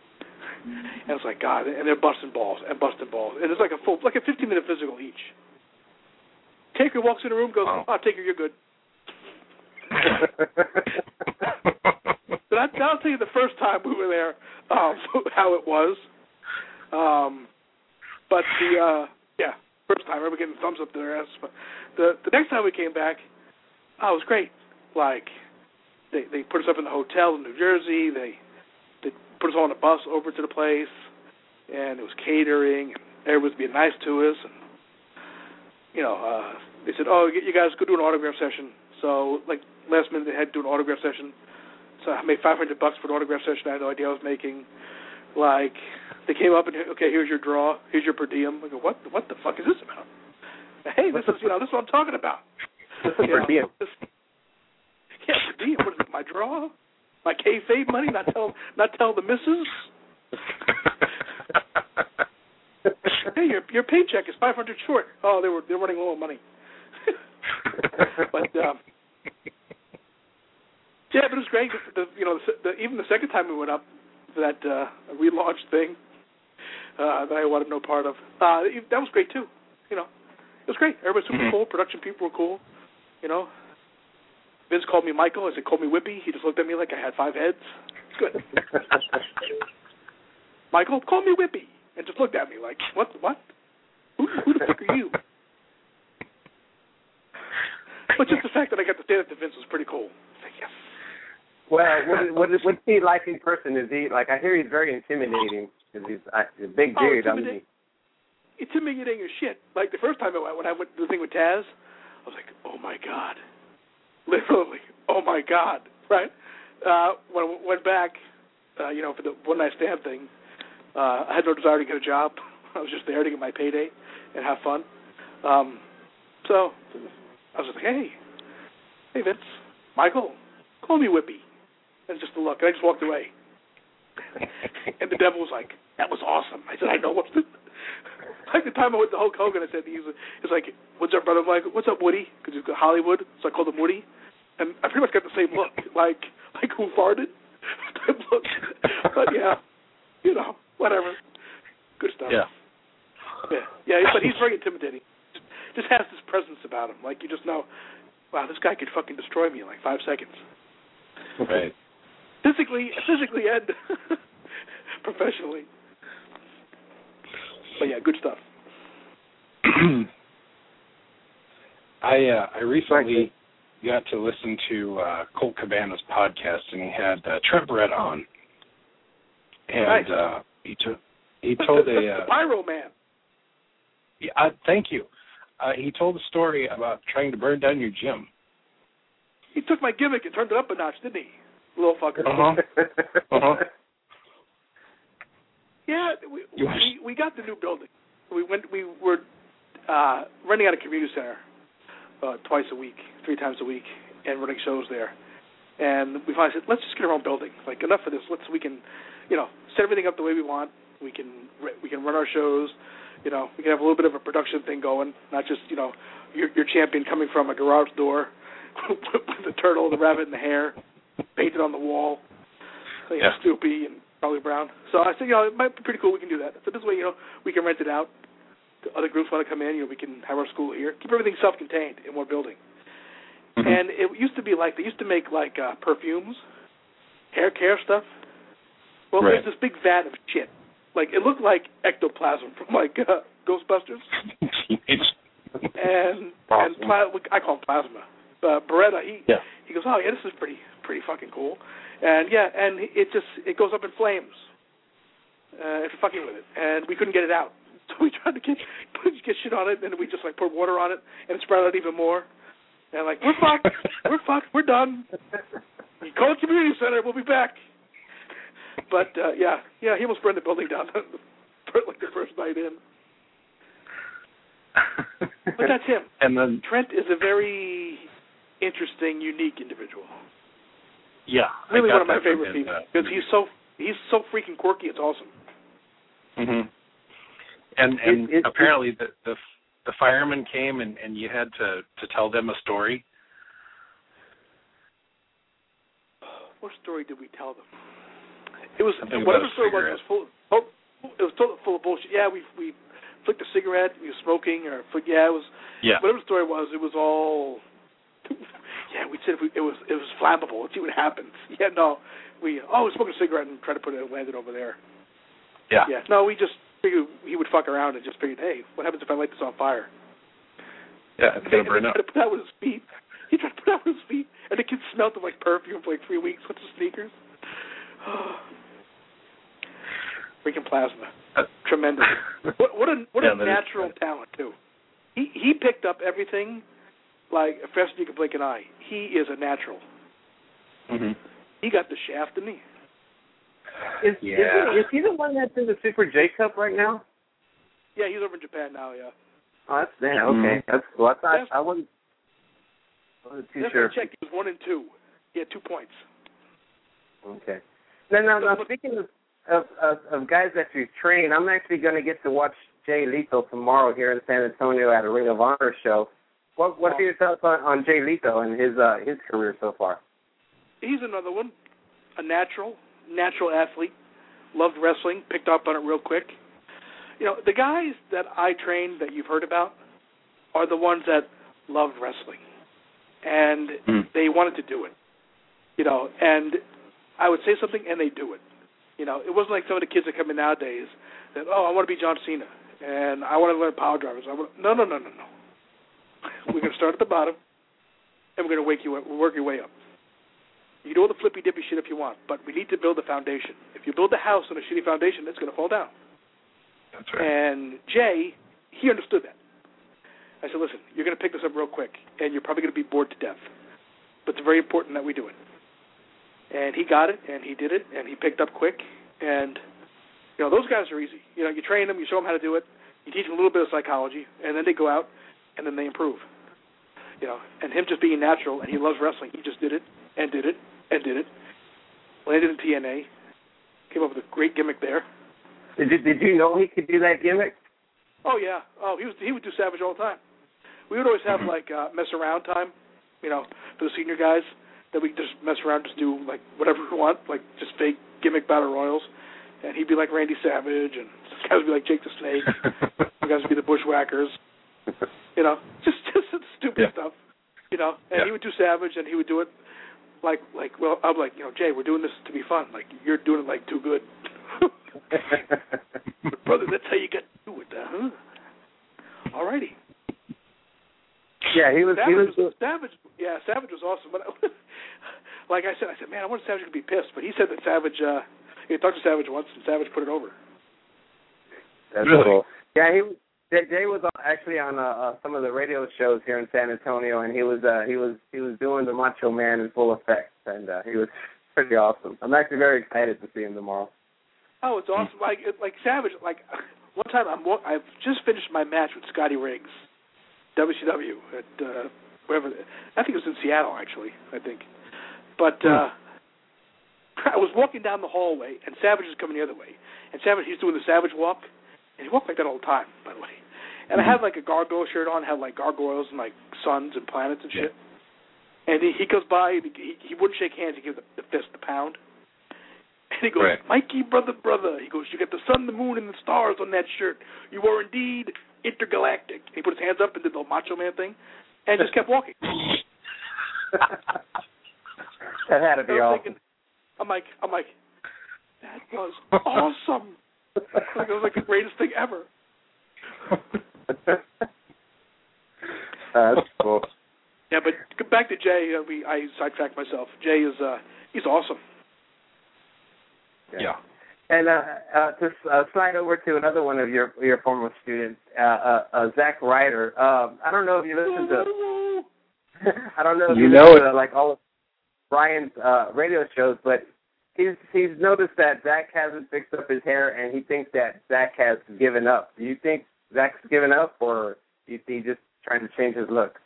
And it's like, God, and they're busting balls. And it's like a 15-minute physical each. Taker walks in the room, goes, oh, Taker, you're good. So I'll tell you the first time we were there, how it was. But first time I remember getting thumbs up their ass. But the next time we came back, it was great. Like they put us up in the hotel in New Jersey. They put us all on a bus over to the place, and it was catering. Everybody was being nice to us, and they said, "Oh, you guys go do an autograph session." So like last minute they had to do an autograph session. So I made $500 for an autograph session. I had no idea I was making. Like, they came up and, okay, here's your draw, here's your per diem. I go, what the fuck is this about? Hey, this is what I'm talking about. Per diem. Yeah, per diem. What is it, my draw? My kayfabe money? Not tell the missus? Hey, your paycheck is $500 short. Oh, they're running low on money. But Yeah, but it was great. Even the second time we went up for that relaunch thing that I wanted no part of, that was great too. It was great. Everybody was super cool. Production people were cool. Vince called me Michael. I said, call me Whippy. He just looked at me like I had 5 heads. It's good. Michael, call me Whippy. And just looked at me like, what? Who the fuck are you? But just the fact that I got to stand up to Vince was pretty cool. Like, yes. Well, what's he like in person? Is he like? I hear he's very intimidating because he's a big dude. Intimidating as shit. Like the first time when I went to the thing with Taz, I was like, oh my God. Literally, oh my God. Right? When I went back, for the one night stand thing, I had no desire to get a job. I was just there to get my payday and have fun. So I was just like, hey Vince, Michael, call me Whippy. And just a look. And I just walked away. And the devil was like, that was awesome. I said, I know what's like the time I went to Hulk Hogan, I said, he's like, what's up, brother? I'm like, what's up, Woody? Because he's got Hollywood, so I called him Woody. And I pretty much got the same look, like who farted type look. But yeah, whatever. Good stuff. Yeah. But he's very intimidating. Just has this presence about him. Like you just know, wow, this guy could fucking destroy me in like 5 seconds. Right. Physically and professionally. But yeah, good stuff. I recently got to listen to Colt Cabana's podcast, and he had Trent Barretta on, and nice. he told a Pyro Man. Yeah, thank you. He told a story about trying to burn down your gym. He took my gimmick and turned it up a notch, didn't he? Little fucker. Yeah, we got the new building. We were renting out a community center twice a week, 3 times a week, and running shows there. And we finally said, let's just get our own building. Like, enough of this. We can, set everything up the way we want. We can run our shows. We can have a little bit of a production thing going, not just, your champion coming from a garage door with the turtle, the rabbit, and the hare painted on the wall. Snoopy and Charlie Brown. So I said, it might be pretty cool. We can do that. So this way, we can rent it out. Other groups want to come in. We can have our school here. Keep everything self-contained in one building. Mm-hmm. And it used to be they used to make perfumes, hair care stuff. Well, right. There's this big vat of shit. It looked like ectoplasm from Ghostbusters. and I call it plasma. Barretta, he goes, oh yeah, this is pretty fucking cool. And and it goes up in flames if you're fucking with it. And we couldn't get it out. So we tried to get shit on it, and we just poured water on it, and it spread out even more. And we're fucked, we're done. You call it community center, we'll be back. But he almost burned the building down the first night in. But that's him. And then Trent is a very interesting, unique individual. Yeah, really one of my favorite people because he's so freaking quirky. It's awesome. Mhm. And apparently the firemen came and you had to tell them a story. What story did we tell them? It was whatever story was full. It was totally full of bullshit. Yeah, we flicked a cigarette. We were smoking, or it was. Yeah. Whatever the story was, it was all. Yeah, we said it was flammable. Let's see what happens. Yeah, no, we smoked a cigarette and tried to put it landed over there. Yeah. Yeah. No, we just figured he would fuck around and just figured, hey, what happens if I light this on fire? Yeah, it's gonna burn up. He tried to put out with his feet. And the kid smelled of perfume for 3 weeks with his sneakers. Freaking plasma. Tremendous. What a natural talent too. He picked up everything like faster than you can blink an eye. He is a natural. Mm-hmm. He got the shaft, didn't he? Is he the one that's in the Super J Cup right now? Yeah, he's over in Japan now. Yeah. Oh, that's okay. Mm-hmm. That's cool. I wasn't too sure. Check. He was 1 and 2. He had 2 points. Okay. Now speaking of guys that you train, I'm actually going to get to watch Jay Lethal tomorrow here in San Antonio at a Ring of Honor show. What are your thoughts on Jay Lethal and his career so far? he's another one, a natural athlete, loved wrestling, picked up on it real quick. The guys that I trained that you've heard about are the ones that loved wrestling, and they wanted to do it. And I would say something, and they do it. It wasn't like some of the kids that come in nowadays that, I want to be John Cena, and I want to learn power drivers. No. We're going to start at the bottom, and we're going to work your way up. You can do all the flippy-dippy shit if you want, but we need to build a foundation. If you build a house on a shitty foundation, it's going to fall down. That's right. And Jay, he understood that. I said, listen, you're going to pick this up real quick, and you're probably going to be bored to death. But it's very important that we do it. And he got it, and he did it, and he picked up quick. And, those guys are easy. You train them, you show them how to do it, you teach them a little bit of psychology, and then they go out, and then they improve. And him just being natural, and he loves wrestling, he just did it, and did it, and did it. Landed in TNA, came up with a great gimmick there. Did you know he could do that gimmick? Oh, yeah. Oh, he would do Savage all the time. We would always have, mess around time, for the senior guys, that we just mess around, just do, whatever we want, just fake gimmick battle royals. And he'd be like Randy Savage, and some guys would be like Jake the Snake. Some guys would be the Bushwhackers. Just stupid stuff. And he would do Savage, and he would do it I'm like, Jay, we're doing this to be fun. You're doing it too good. But brother, that's how you got to do it, huh? Alrighty. Yeah, he was Savage. Yeah, Savage was awesome. But like I said, man, I wanted Savage to be pissed, but he said that Savage. He talked to Savage once, and Savage put it over. That's really cool. Yeah, Jay was actually on some of the radio shows here in San Antonio, and he was doing the Macho Man in full effect, and he was pretty awesome. I'm actually very excited to see him tomorrow. Oh, it's awesome! Like Savage. One time, I've just finished my match with Scotty Riggs, WCW at wherever. I think it was in Seattle, actually. I think, but I was walking down the hallway, and Savage was coming the other way, and Savage, he's doing the Savage walk. And he walked like that all the time, by the way. And I had a gargoyle shirt on, had gargoyles and suns and planets and shit. And he goes by, and he wouldn't shake hands. He gives the fist the pound. And he goes, Mikey, brother. He goes, you got the sun, the moon, and the stars on that shirt. You are indeed intergalactic. And he put his hands up and did the Macho Man thing, and just kept walking. That had to be awesome. I'm like, that was awesome. It was the greatest thing ever. That's cool. Yeah, but back to Jay. I sidetracked myself. Jay is he's awesome. Yeah. And to slide over to another one of your former students, Zack Ryder. I don't know if you listen to. I don't know if you listen to all of Brian's radio shows, but he's noticed that Zack hasn't fixed up his hair, and he thinks that Zack has given up. Do you think Zack's given up, or do you think he's just trying to change his look?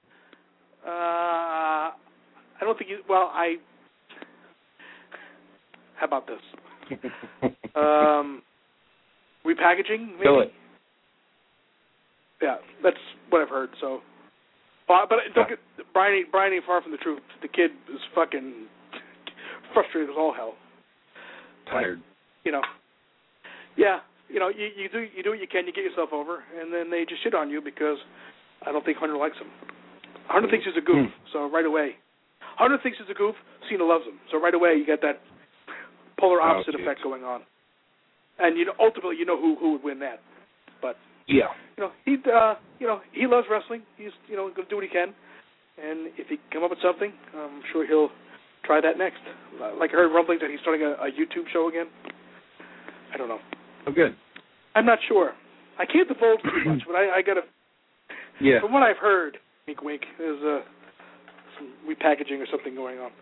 I don't think how about this? Repackaging, maybe? Kill it. Yeah, that's what I've heard. So, but don't get Brian ain't far from the truth. The kid is fucking frustrated as all hell. Tired. Yeah. You do what you can. You get yourself over, and then they just shit on you because I don't think Hunter likes him. Hunter thinks he's a goof, so right away. Hunter thinks he's a goof. Cena loves him, so right away you get that polar opposite effect going on. And ultimately who would win that. But he loves wrestling. He's going to do what he can, and if he come up with something, I'm sure he'll try that next. Like I heard rumblings that he's starting a YouTube show again. I don't know. Oh, good. I'm not sure. I can't divulge too much, but I got to. Yeah. From what I've heard, wink, wink, there's some repackaging or something going on.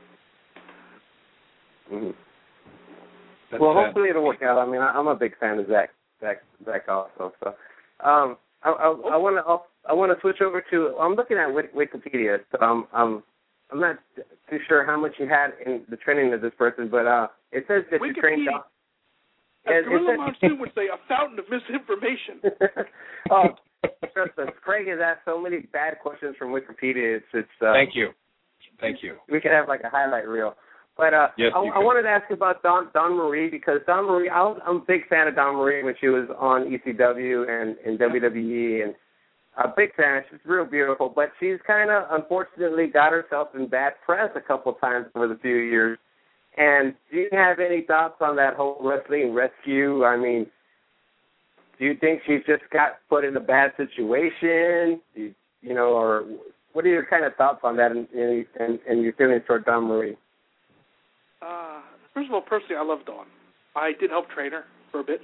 Mm-hmm. Well, hopefully it'll work out. I mean, I'm a big fan of Zack also. So, I want to switch over to. I'm looking at Wikipedia. So I'm not too sure how much you had in the training of this person, but it says that you trained. As Gorilla Monsoon would say, a fountain of misinformation. Oh, trust us. Craig has asked so many bad questions from Wikipedia. It's Thank you. Thank you. We could have like a highlight reel. But yes, I wanted to ask about Dawn Marie, because Dawn Marie, I'm a big fan of Dawn Marie when she was on ECW and in WWE, and a big fan. She's real beautiful, but she's kind of unfortunately got herself in bad press a couple of times over the few years. And do you have any thoughts on that whole wrestling rescue? I mean, do you think she's just got put in a bad situation? You know, or what are your kind of thoughts on that and your feelings toward Dawn Marie? First of all, personally, I love Dawn. I did help train her for a bit.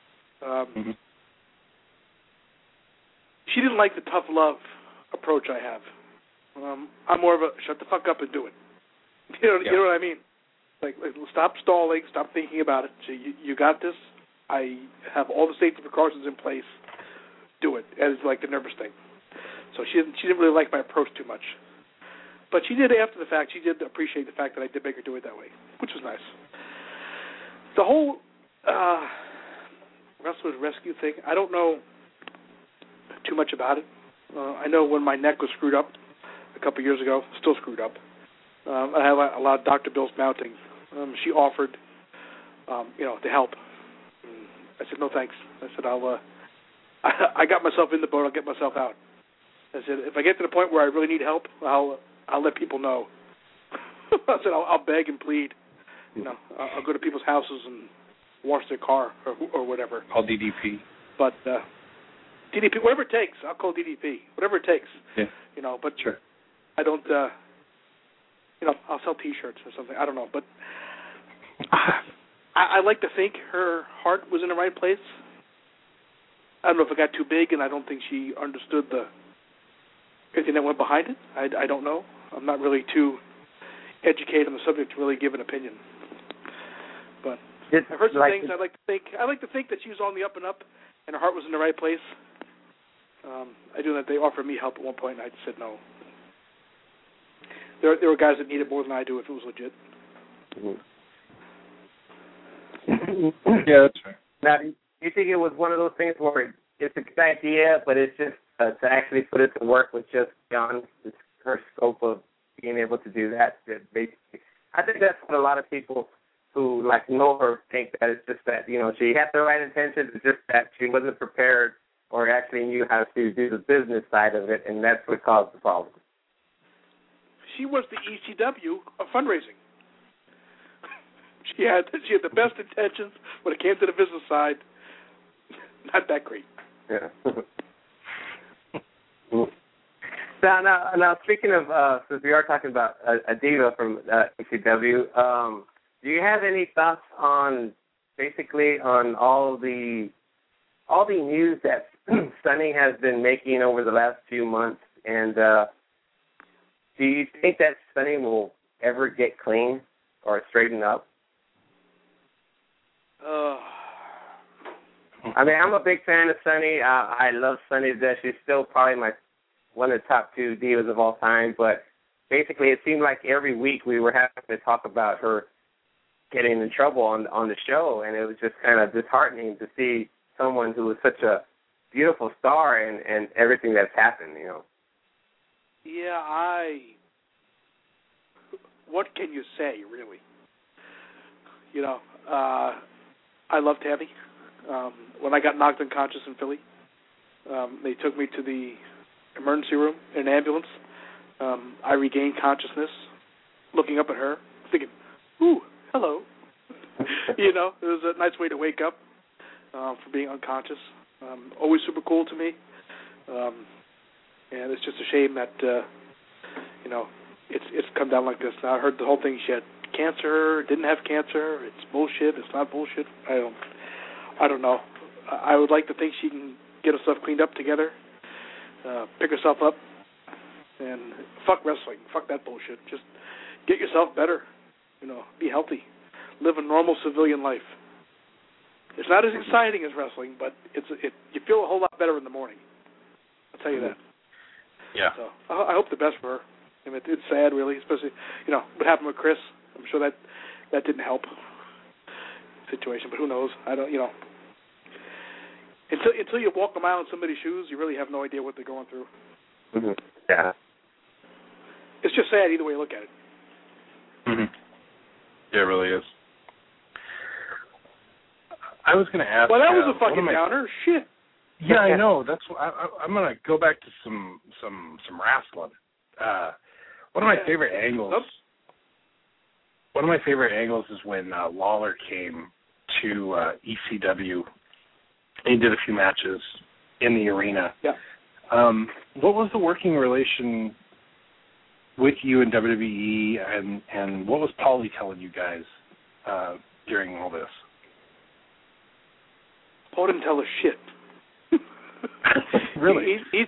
She didn't like the tough love approach I have. I'm more of a shut the fuck up and do it. You know what I mean? Like stop stalling, stop thinking about it. So you got this. I have all the safety precautions in place. Do it. As like the nervous thing. So she didn't really like my approach too much. But she did, after the fact, she did appreciate the fact that I did make her do it that way, which was nice. The whole wrestler's rescue thing, I don't know too much about it. I know when my neck was screwed up a couple years ago, still screwed up, I had a lot of Dr. Bill's mounting. She offered, to help. I said, no thanks. I said, I got myself in the boat, I'll get myself out. I said, if I get to the point where I really need help, I'll let people know. I said, I'll beg and plead. I'll go to people's houses and wash their car or whatever. Call DDP. But DDP, whatever it takes, I'll call DDP. Whatever it takes. Yeah. But sure. I don't. I'll sell T-shirts or something. I don't know, but I like to think her heart was in the right place. I don't know if it got too big, and I don't think she understood everything that went behind it. I don't know. I'm not really too educated on the subject to really give an opinion. But I've heard some things. I like to think that she was on the up and up, and her heart was in the right place. I do that. They offered me help at one point, and I just said no. There were guys that need it more than I do if it was legit. Yeah, that's right. Now, do you think it was one of those things where it's a good idea, but it's just to actually put it to work was just beyond her scope of being able to do that? Basically, I think that's what a lot of people who know her think, that it's just that she had the right intentions, it's just that she wasn't prepared or actually knew how to do the business side of it, and that's what caused the problem. She was the ECW of fundraising. She had the best intentions when it came to the business side. Not that great. Yeah. Now, speaking of, since we are talking about a diva from ECW, do you have any thoughts on basically on all the news that Sunny has been making over the last few months, and do you think that Sunny will ever get clean or straighten up? I mean, I'm a big fan of Sunny. I love Sunny to death. She's still probably one of the top 2 divas of all time. But basically, it seemed like every week we were having to talk about her getting in trouble on the show, and it was just kind of disheartening to see someone who was such a beautiful star and everything that's happened. Yeah, what can you say, really? I love Tabby. When I got knocked unconscious in Philly, they took me to the emergency room in an ambulance. I regained consciousness, looking up at her, thinking, ooh, hello. It was a nice way to wake up from being unconscious. Always super cool to me. And it's just a shame that, it's come down like this. Now, I heard the whole thing. She had cancer, didn't have cancer. It's bullshit. It's not bullshit. I don't know. I would like to think she can get herself cleaned up together, pick herself up, and fuck wrestling. Fuck that bullshit. Just get yourself better. Be healthy. Live a normal civilian life. It's not as exciting as wrestling, but you feel a whole lot better in the morning. I'll tell you that. Yeah. So I hope the best for her. I mean, it's sad, really, especially what happened with Chris. I'm sure that didn't help the situation, but who knows? I don't. Until you walk a mile in somebody's shoes, you really have no idea what they're going through. Mm-hmm. Yeah. it's just sad either way you look at it. Mm-hmm. Yeah, it really is. I was going to ask. Well, that was a fucking downer. Shit. Yeah, I know. That's I'm going to go back to some wrestling. One of my favorite angles. One of my favorite angles is when Lawler came to ECW. He did a few matches in the arena. Yeah. What was the working relation with you and WWE, and what was Paulie telling you guys during all this? Paul didn't tell us shit. Really? He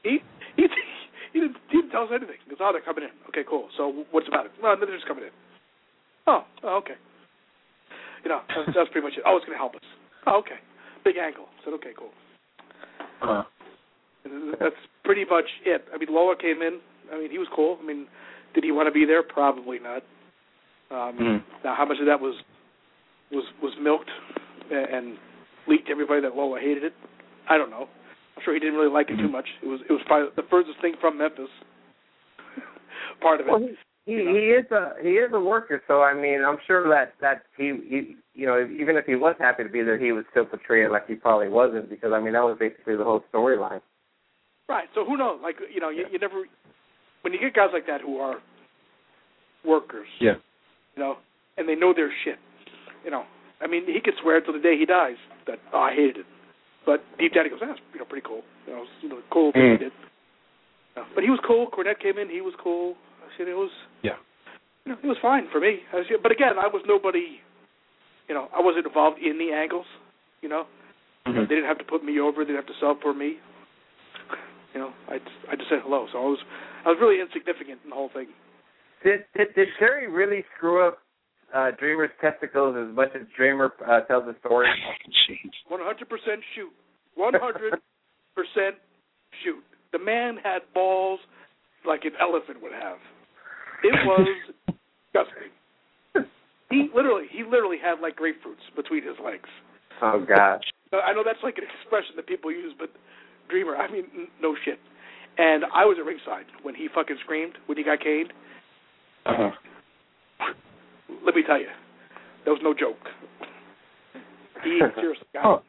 didn't tell us anything. He goes, oh, they're coming in. Okay, cool. So what's about it? Well, they're just coming in. Oh, okay. You know, that's pretty much it. Oh, it's going to help us. Oh, okay. Big angle. I said, okay, cool. That's pretty much it. I mean, Loa came in. I mean, he was cool. I mean, did he want to be there? Probably not. Now, how much of that was milked and leaked to everybody that Loa hated it? I don't know. I'm sure he didn't really like it too much. It was probably the furthest thing from Memphis. Part of it. Well, he is a worker, so I mean, I'm sure that he you know, even if he was happy to be there, he would still portray it like he probably wasn't, because I mean that was basically the whole storyline. Right. So who knows? Like, you know, you never, when you get guys like that who are workers, yeah, you know, and they know their shit, you know. I mean, he could swear till the day he dies that I hated it, but deep down he goes, that's pretty cool. You know, cool thing he did. But he was cool. Cornette came in. He was cool. I said it was. Yeah. You know, it was fine for me. But again, I was nobody. You know, I wasn't involved in the angles. You know, they didn't have to put me over. They didn't have to sub for me. You know, I just said hello. So I was really insignificant in the whole thing. Did Terry really screw up Dreamer's testicles as much as Dreamer tells the story? 100% shoot. 100% shoot. The man had balls like an elephant would have. It was disgusting. He literally had like grapefruits between his legs. Oh God! I know that's like an expression that people use, but Dreamer, I mean, no shit. And I was at ringside when he fucking screamed when he got caned. Let me tell you, that was no joke. He seriously got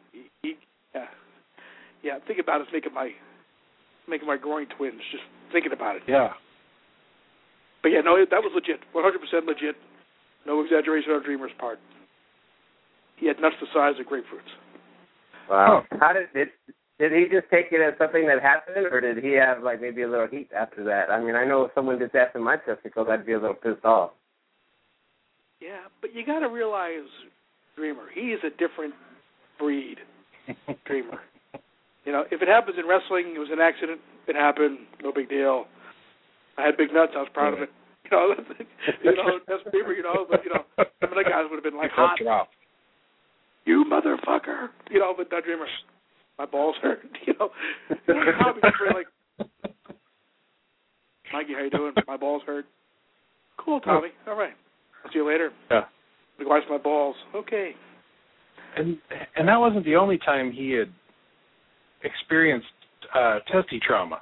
yeah. Think about it, making my groin twinge just thinking about it. Yeah. But yeah, no, that was legit, 100% legit. No exaggeration on Dreamer's part. He had nuts the size of grapefruits. Wow. How did he just take it as something that happened, or did he have like maybe a little heat after that? I mean, I know if someone did that to my testicles, I'd be a little pissed off. Yeah, but you got to realize, Dreamer, he is a different breed. Dreamer. You know, if it happens in wrestling, it was an accident. It happened. No big deal. I had big nuts. I was proud of it. You know, that's Dreamer. You know, but some of the guys would have been like, "Hot, you motherfucker!" You know, but not Dreamer. My balls hurt. You know, Tommy's like, Mikey, how you doing? My balls hurt. Cool, Tommy. All right. I'll see you later. Yeah. Wash my balls. Okay. And that wasn't the only time he had experienced testy trauma.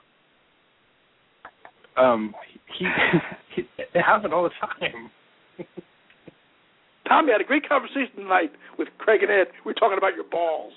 It happened all the time. Tommy, I had a great conversation tonight with Craig and Ed. We were talking about your balls.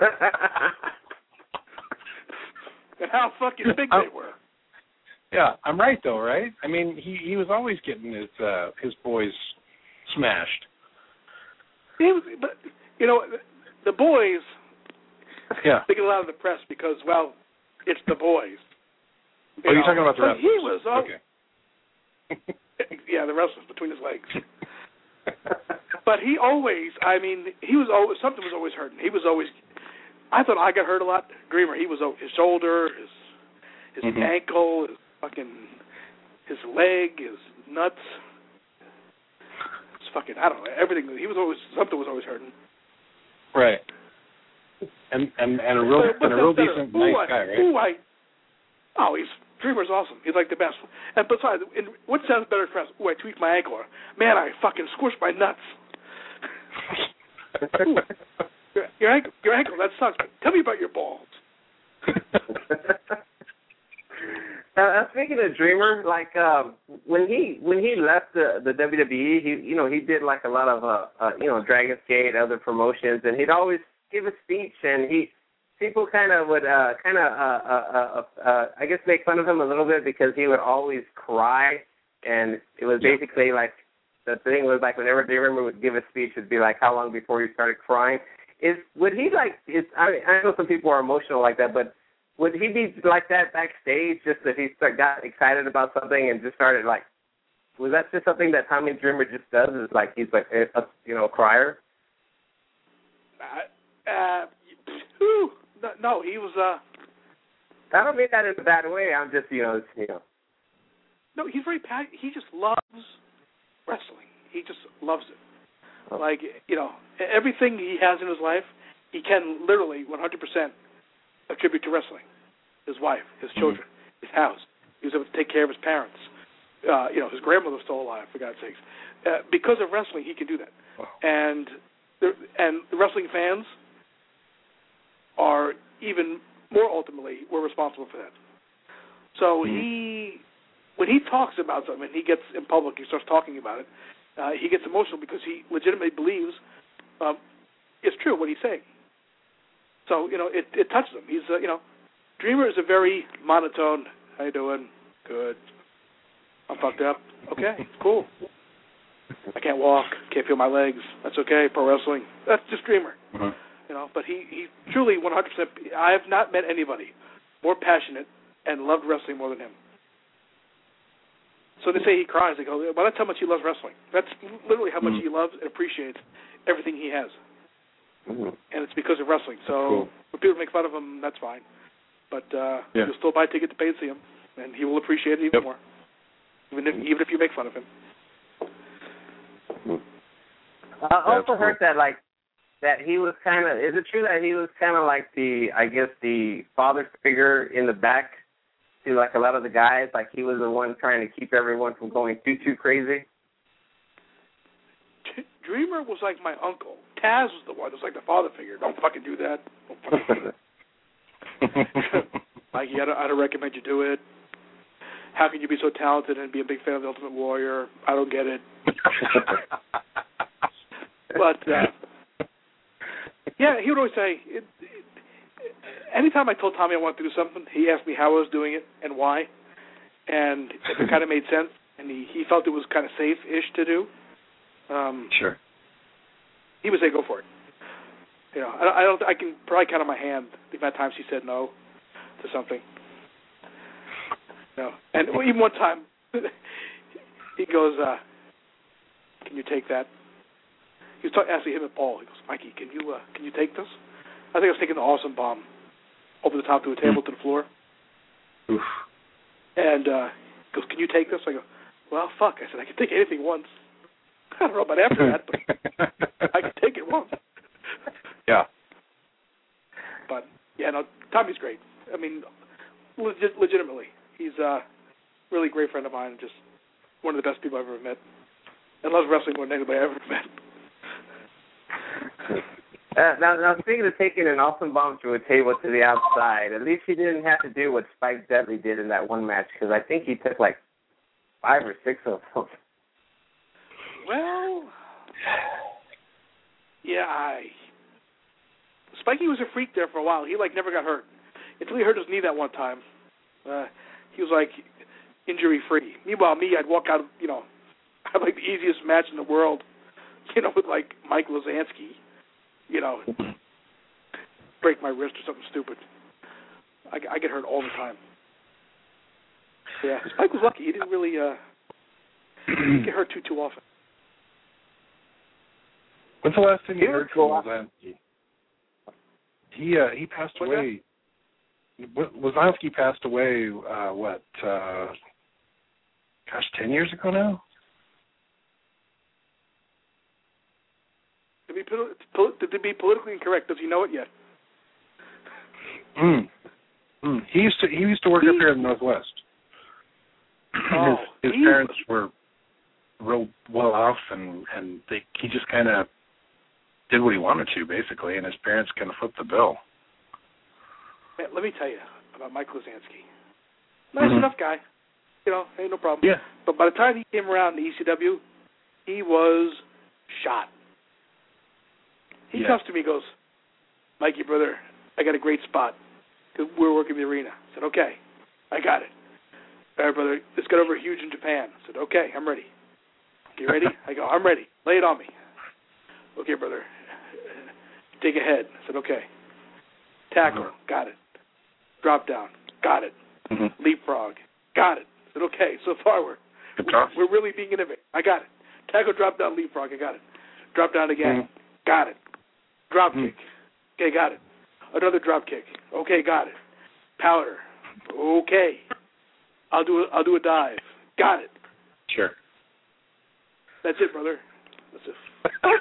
And how fucking big they were. Yeah, I'm right though, right? I mean, he was always getting his boys smashed. But you know, the boys. Yeah. They get a lot of the press because, well, it's the boys. You're talking about the wrestlers. He was okay. Yeah, the wrestlers between his legs. But he always, I mean, he was always, something was always hurting. He was always. I thought I got hurt a lot. Dreamer, he was his shoulder, his ankle, his leg, his nuts. It's fucking, I don't know, everything. He was always, something was always hurting. Right. And a real decent, nice guy, right? Dreamer's awesome. He's like the best. And besides, what sounds better for us? I tweaked my ankle. Man, I fucking squished my nuts. Your ankle, that sucks. Tell me about your balls. Speaking of Dreamer, like when he left the WWE, he did like a lot of Dragon's Gate, other promotions, and he'd always give a speech, and people kind of would I guess make fun of him a little bit because he would always cry, and it was basically like the thing was like whenever Dreamer would give a speech, it'd be like how long before he started crying. I know some people are emotional like that, but would he be like that backstage, just that he got excited about something and just started like, was that just something that Tommy Dreamer just does? Is like he's like a crier? No, he was. I don't mean that in a bad way. I'm just No, he's very passionate. He just loves wrestling. He just loves it. Oh. Like everything he has in his life, he can literally 100% attribute to wrestling. His wife, his children, his house. He was able to take care of his parents. His grandmother's still alive, for God's sakes. Because of wrestling, he can do that. Wow. And the wrestling fans are even more ultimately were responsible for that. So when he talks about something, he gets in public, he starts talking about it, he gets emotional because he legitimately believes it's true what he's saying. So, it touches him. He's, Dreamer is a very monotone, how you doing? Good. I'm fucked up. Okay, cool. I can't walk, can't feel my legs. That's okay, pro wrestling. That's just Dreamer. Uh-huh. But he truly 100%, I have not met anybody more passionate and loved wrestling more than him. So they say he cries. They go, well, that's how much he loves wrestling. That's literally how much he loves and appreciates everything he has. Mm-hmm. And it's because of wrestling. So when people make fun of him, that's fine. But you'll still buy a ticket to pay to see him, and he will appreciate it even more, even if you make fun of him. I also heard that he was kind of. Is it true that he was kind of like the father figure in the back to like a lot of the guys? Like he was the one trying to keep everyone from going too crazy. Dreamer was like my uncle. Taz was the one that was like the father figure. Don't fucking do that. Don't fucking do that. Like, I don't recommend you do it. How can you be so talented and be a big fan of The Ultimate Warrior? I don't get it. But, he would always say, anytime I told Tommy I wanted to do something, he asked me how I was doing it and why. And if it kind of made sense, and he felt it was kind of safe-ish to do. Sure. He would say, go for it. I can probably count on my hand the amount of times he said no to something. And even one time, he goes, can you take that? He was asking him and Paul. He goes, Mikey, can you take this? I think I was taking the awesome bomb over the top to a table to the floor. Oof. And he goes, can you take this? I go, well, fuck. I said, I can take anything once. I don't know about after that, but I can take it once. Yeah. But, Tommy's great. I mean, legitimately. He's a really great friend of mine and just one of the best people I've ever met. And loves wrestling more than anybody I've ever met. Now, speaking of taking an awesome bomb through a table to the outside, at least he didn't have to do what Spike Dudley did in that one match, because I think he took like 5 or 6 of them. Well, Spikey was a freak there for a while. He never got hurt until he hurt his knee that one time. He was injury free. Meanwhile, me, I'd walk out. I had the easiest match in the world. With Mike Lazansky. Break my wrist or something stupid. I get hurt all the time. Yeah, Spike was lucky. He didn't really get hurt too often. When's the last time you heard from Lazansky? He passed away. Lazansky passed away, 10 years ago now? To be politically incorrect, does he know it yet? He used to work up here in the Northwest. His parents were real well off, and he just kind of did what he wanted to, basically, and his parents kind of flipped the bill. Man, let me tell you about Mike Lazansky. Nice enough guy. You know, ain't no problem. Yeah. But by the time he came around to ECW, he was shot. He comes to me, goes, Mikey, brother, I got a great spot. We're working the arena. I said, okay, I got it. All right, brother, let's get over huge in Japan. I said, okay, I'm ready. You ready? I go, I'm ready. Lay it on me. Okay, brother. Take a head. I said, okay. Tackle. Got it. Drop down. Got it. Leapfrog. Got it. I said, okay, so far we're really being innovative. I got it. Tackle, drop down, leapfrog. I got it. Drop down again. Got it. Drop kick. Okay, got it. Another drop kick. Okay, got it. Powder. Okay. I'll do a dive. Got it. Sure. That's it, brother. That's it.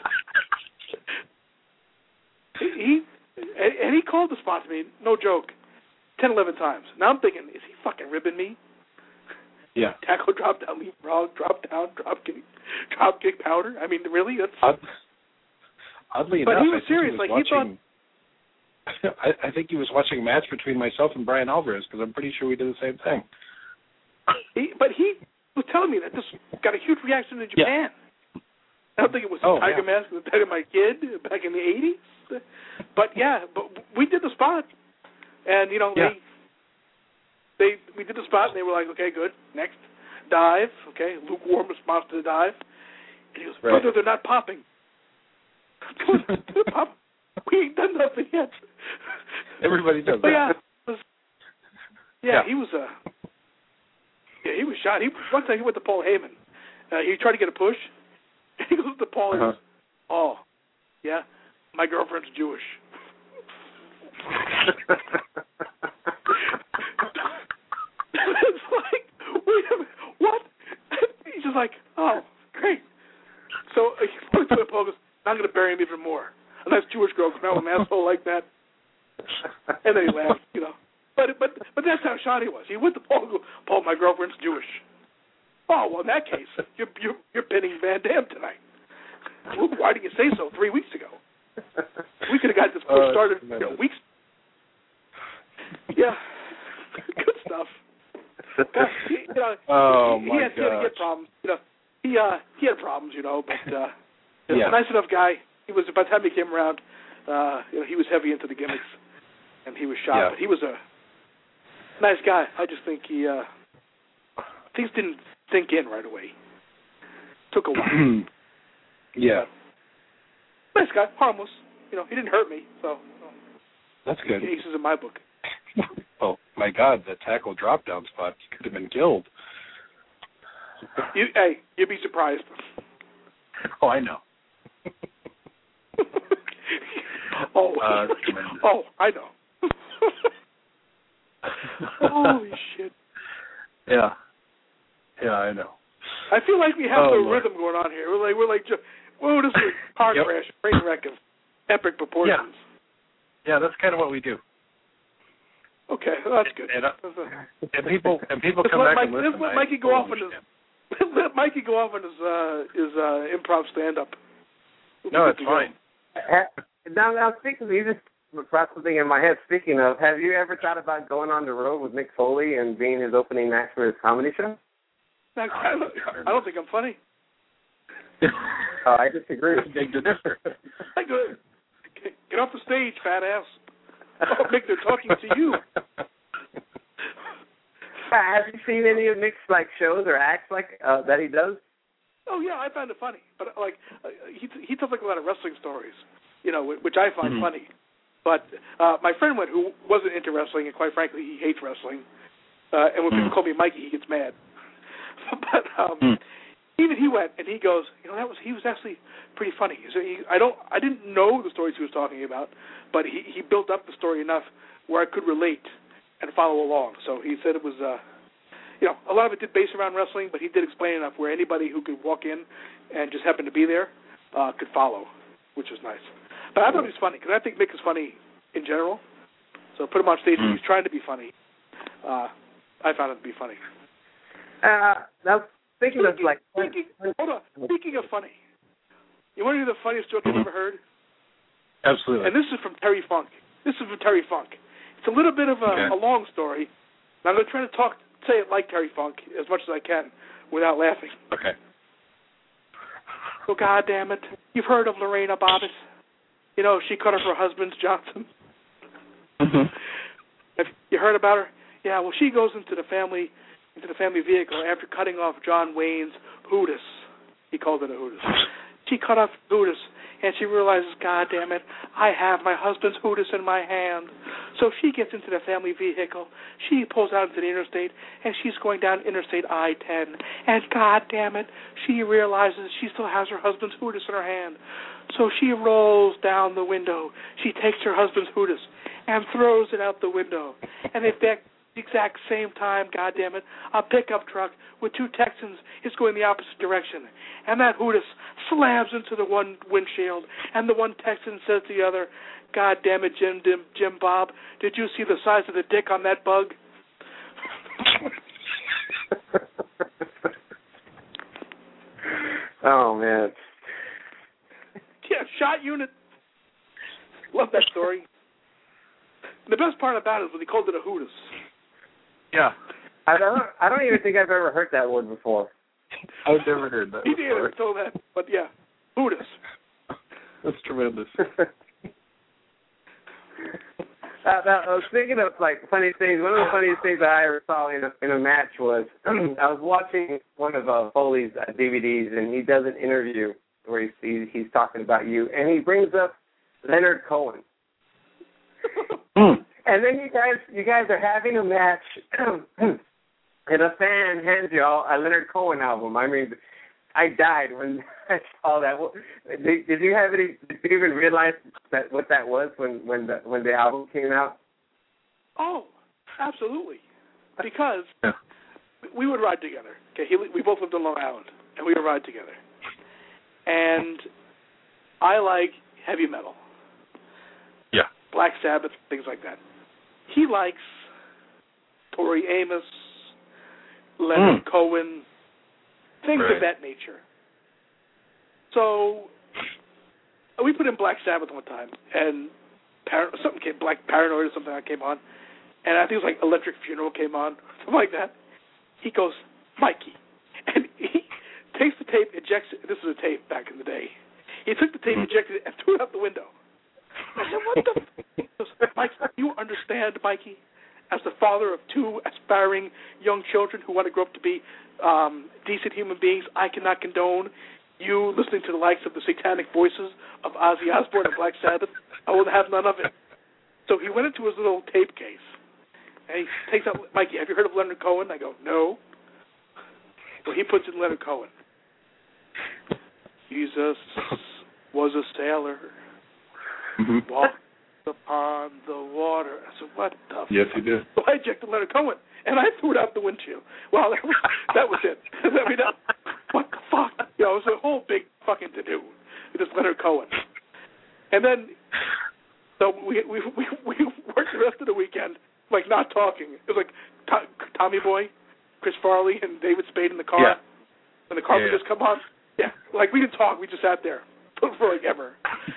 He called the spot to me, no joke, 10, 11 times. Now I'm thinking, is he fucking ribbing me? Yeah. Tackle, drop down, leapfrog, drop down, drop kick, powder. I mean, really? That's oddly but enough, he was serious. He thought. I think he was watching a match between myself and Brian Alvarez because I'm pretty sure we did the same thing. But he was telling me that this got a huge reaction in Japan. Yeah. I don't think it was Tiger Mask with my kid back in the 80s. But we did the spot. And, you know, we did the spot, and they were like, okay, good, next. Dive, okay, lukewarm response to the dive. And he goes, brother, they're not popping. We ain't done nothing yet. Everybody does that. He was he was shot. One time he went to Paul Heyman. He tried to get a push. And he goes to Paul and goes, oh, yeah, my girlfriend's Jewish. It's like, wait a minute, what? He's just like, oh, great. So he went to Paul and goes, I'm going to bury him even more. A nice Jewish girl come out with an asshole like that. And then he laughed, you know. But that's how shot he was. He went to Paul and goes, Paul, my girlfriend's Jewish. Oh, well, in that case, you're pinning Van Dam tonight. Why didn't you say so 3 weeks ago? We could have got this push started weeks. Yeah, good stuff. But, he had to get problems. You know, he had problems. You know, but he's a nice enough guy. He was by the time he came around. He was heavy into the gimmicks, and he was shot. Yeah. But he was a nice guy. I just think things didn't sink in right away. Took a while. Nice guy, harmless. You know, he didn't hurt me, so that's good. Aces in my book. Oh my God, that tackle drop down spot, he could have been killed. You'd be surprised. Oh, I know. I know. Holy shit. Yeah, I know. I feel like we have the rhythm going on here. We're like, whoa, this is a car crash, train wreck of epic proportions. Yeah, that's kind of what we do. Okay, well, that's good. And people come back and listen. Let Mikey go off on his improv stand-up. No, it's fine. Now speaking of, you just brought something in my head. Speaking of, have you ever thought about going on the road with Mick Foley and being his opening match for his comedy show? I don't think I'm funny. I disagree. Beg to differ. Get off the stage, fat ass. Oh, Mick, they're talking to you. Have you seen any of Mick's shows or acts that he does? Oh yeah, I find it funny. But he tells a lot of wrestling stories, which I find funny. But my friend who wasn't into wrestling, and quite frankly, he hates wrestling. And when people call me Mikey, he gets mad. But even he went and he goes, he was actually pretty funny. So I didn't know the stories he was talking about, but he built up the story enough where I could relate and follow along. So he said it was, a lot of it did base around wrestling, but he did explain enough where anybody who could walk in and just happen to be there could follow, which was nice. But I thought he was funny because I think Mick is funny in general. So put him on stage when he's trying to be funny. I found it to be funny. Now, speaking of Speaking of funny, you want to hear the funniest joke you've ever heard? Absolutely. And this is from Terry Funk. It's a little bit of a long story. And I'm going to try to talk say it like Terry Funk as much as I can without laughing. Okay. Oh, God damn it. You've heard of Lorena Bobbitt? You know, she cut off her husband's Johnson. Mm-hmm. Have you heard about her? Yeah, well, she goes into the family vehicle after cutting off John Wayne's Hootis. He called it a Hootis. She cut off Hootis, and she realizes, God damn it, I have my husband's Hootis in my hand. So she gets into the family vehicle. She pulls out into the interstate, and she's going down Interstate I-10. And God damn it, she realizes she still has her husband's Hootis in her hand. So she rolls down the window. She takes her husband's Hootis and throws it out the window. And at the exact same time, God damn it, a pickup truck with two Texans is going the opposite direction. And that Hootis slams into the one windshield, and the one Texan says to the other, God damn it, Jim Bob, did you see the size of the dick on that bug? Oh, man. Yeah, shot unit. Love that story. The best part about it was when he called it a Hootis. Yeah. I don't even think I've ever heard that word before. I've never heard that. He did until that, but yeah, Hootis. That's tremendous. I was thinking of like funny things. One of the funniest things that I ever saw in a match was I was watching one of Foley's DVDs, and he does an interview where he's talking about you, and he brings up Leonard Cohen. And then you guys are having a match, and a fan hands you all a Leonard Cohen album. I mean, I died when I saw that. Did you have any? Did you even realize what that was when the album came out? Oh, absolutely. Because we would ride together. Okay, we both lived in Long Island, and we would ride together. And I like heavy metal. Yeah. Black Sabbath, things like that. He likes Tori Amos, Leonard Cohen, things of that nature. So we put in Black Sabbath one time, and Black Paranoid or something that came on, and I think it was like Electric Funeral came on, something like that. He goes, Mikey, and he takes the tape, ejects it. This is a tape back in the day. He took the tape, ejected it, and threw it out the window. I said, what the f***? He goes, Mike, you understand, Mikey, as the father of two aspiring young children who want to grow up to be decent human beings, I cannot condone you listening to the likes of the satanic voices of Ozzy Osbourne and Black Sabbath. I will have none of it. So he went into his little tape case, and he takes out, Mikey, have you heard of Leonard Cohen? I go, no. So he puts in Leonard Cohen. Jesus was a sailor. Walked upon the water. I said, what the fuck? Yes, he did. So I ejected Leonard Cohen, and I threw it out the windshield. Well, that was it. I mean, what the fuck? You know, it was a whole big fucking to-do with this Leonard Cohen. And then, so we worked the rest of the weekend, like, not talking. It was like Tommy Boy, Chris Farley, and David Spade in the car. Yeah. When the car would just come on. Yeah, like, we didn't talk. We just sat there for like ever.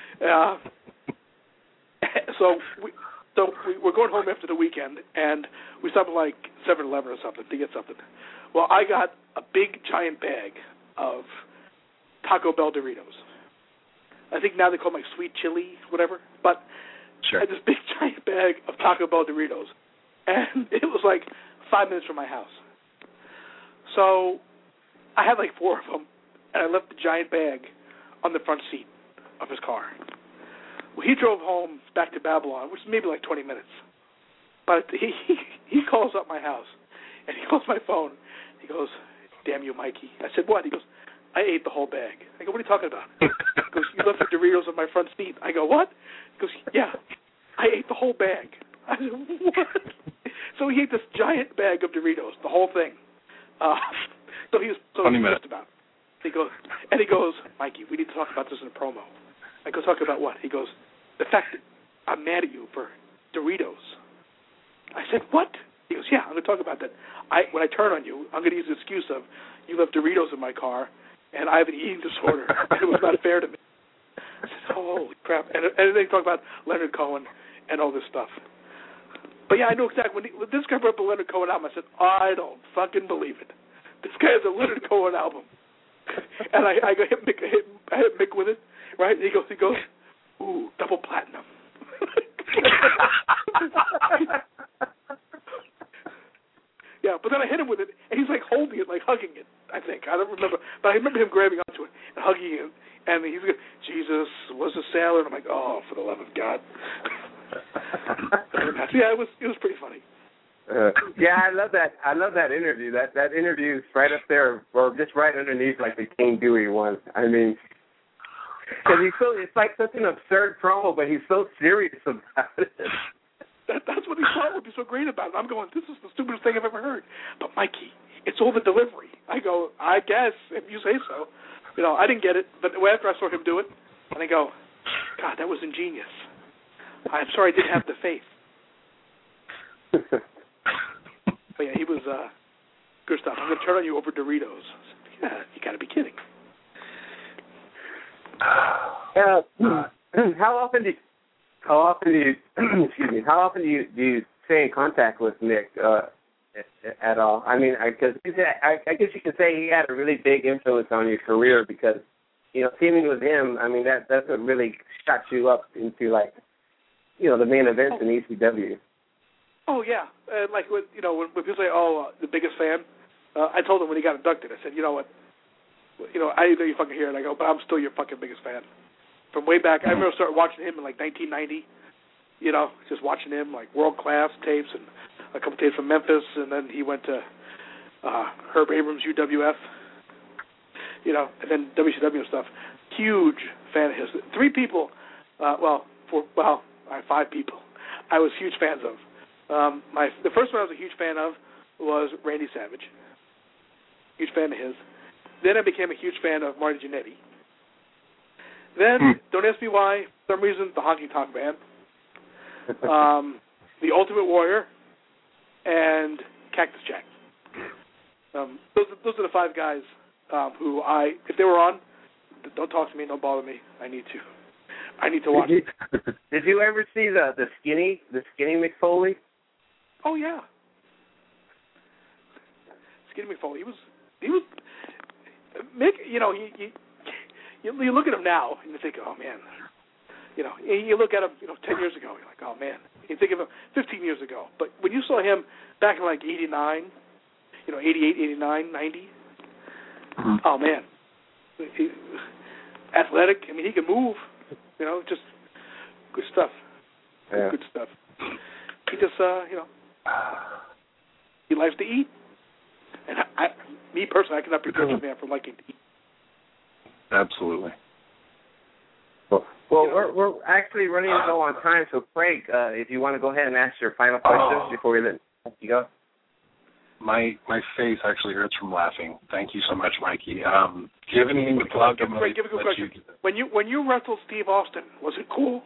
So we're going home after the weekend, and we stopped at like 7-Eleven or something to get something. Well, I got a big giant bag of Taco Bell Doritos. I think now they call them like sweet chili, whatever. But sure. I had this big giant bag of Taco Bell Doritos, and it was like 5 minutes from my house. So I had like 4 of them, and I left the giant bag on the front seat of his car. Well, he drove home back to Babylon, which is maybe like 20 minutes. But he calls up my house, and he calls my phone. He goes, damn you, Mikey. I said, what? He goes, I ate the whole bag. I go, what are you talking about? He goes, you left the Doritos on my front seat. I go, what? He goes, yeah, I ate the whole bag. I said, what? So he ate this giant bag of Doritos, the whole thing. So he was pissed about it. He goes, Mikey, we need to talk about this in a promo. I go, talk about what? He goes, the fact that I'm mad at you for Doritos. I said, what? He goes, yeah, I'm going to talk about that. When I turn on you, I'm going to use the excuse of you left Doritos in my car, and I have an eating disorder, and it was not fair to me. I said, holy crap. And they talk about Leonard Cohen and all this stuff. But yeah, I know exactly. When this guy brought up a Leonard Cohen album, I said, I don't fucking believe it. This guy has a Leonard Cohen album. And I go hit Mick with it, right? And he goes, ooh, double platinum. Yeah, but then I hit him with it, and he's like holding it, like hugging it, I think. I don't remember. But I remember him grabbing onto it and hugging it, and he's like, Jesus was a sailor. And I'm like, oh, for the love of God. Yeah, it was pretty funny. Yeah, I love that interview. That interview is right up there, or just right underneath, like the King Dewey one. I mean, because it's like such an absurd promo, but he's so serious about it. That's what he thought would be so great about it. I'm going, this is the stupidest thing I've ever heard. But Mikey, it's all the delivery. I go, I guess if you say so. You know, I didn't get it, but after I saw him do it, and I go, God, that was ingenious. I'm sorry I didn't have the faith. But yeah, he was good stuff. I'm going to turn on you over Doritos. Yeah, you got to be kidding. How often do you stay in contact with Nick at all? I mean, because I guess you could say he had a really big influence on your career because, you know, teaming with him, I mean, that's what really shot you up into, like, you know, the main events in ECW. Oh, yeah. Like, when people say, the biggest fan, I told him when he got inducted, I said, you know what, I know you fucking hear it. I go, but I'm still your fucking biggest fan. From way back, I remember started watching him in, like, 1990, just watching him, like, world-class tapes and a couple tapes from Memphis, and then he went to Herb Abrams, UWF, and then WCW and stuff. Huge fan of his. 3 people, five people I was huge fans of. The first one I was a huge fan of was Randy Savage. Huge fan of his. Then I became a huge fan of Marty Jannetty. Then, don't ask me why, for some reason, the Honky Tonk Man, the Ultimate Warrior, and Cactus Jack. Those are the 5 guys who if they were on, don't talk to me, don't bother me. I need to watch it. Did you ever see the skinny Mick Foley? Oh yeah, Skinny Mick Foley. He was Mick. You look at him now and you think, oh man. You look at him, 10 years ago, you're like, oh man. You think of him 15 years ago, but when you saw him back in like '89, 88, 89, 90, oh man, athletic. I mean, he can move. Just good stuff. Yeah. Good stuff. He just, he likes to eat. And me personally, I cannot be judged a man for liking to eat. Absolutely. Well, we're actually running low on time, so Craig, if you want to go ahead and ask your final question before we let you go. My face actually hurts from laughing. Thank you so much, Mikey. Do you have anything to plug? Craig, give a good question. When you wrestled Steve Austin, was it cool?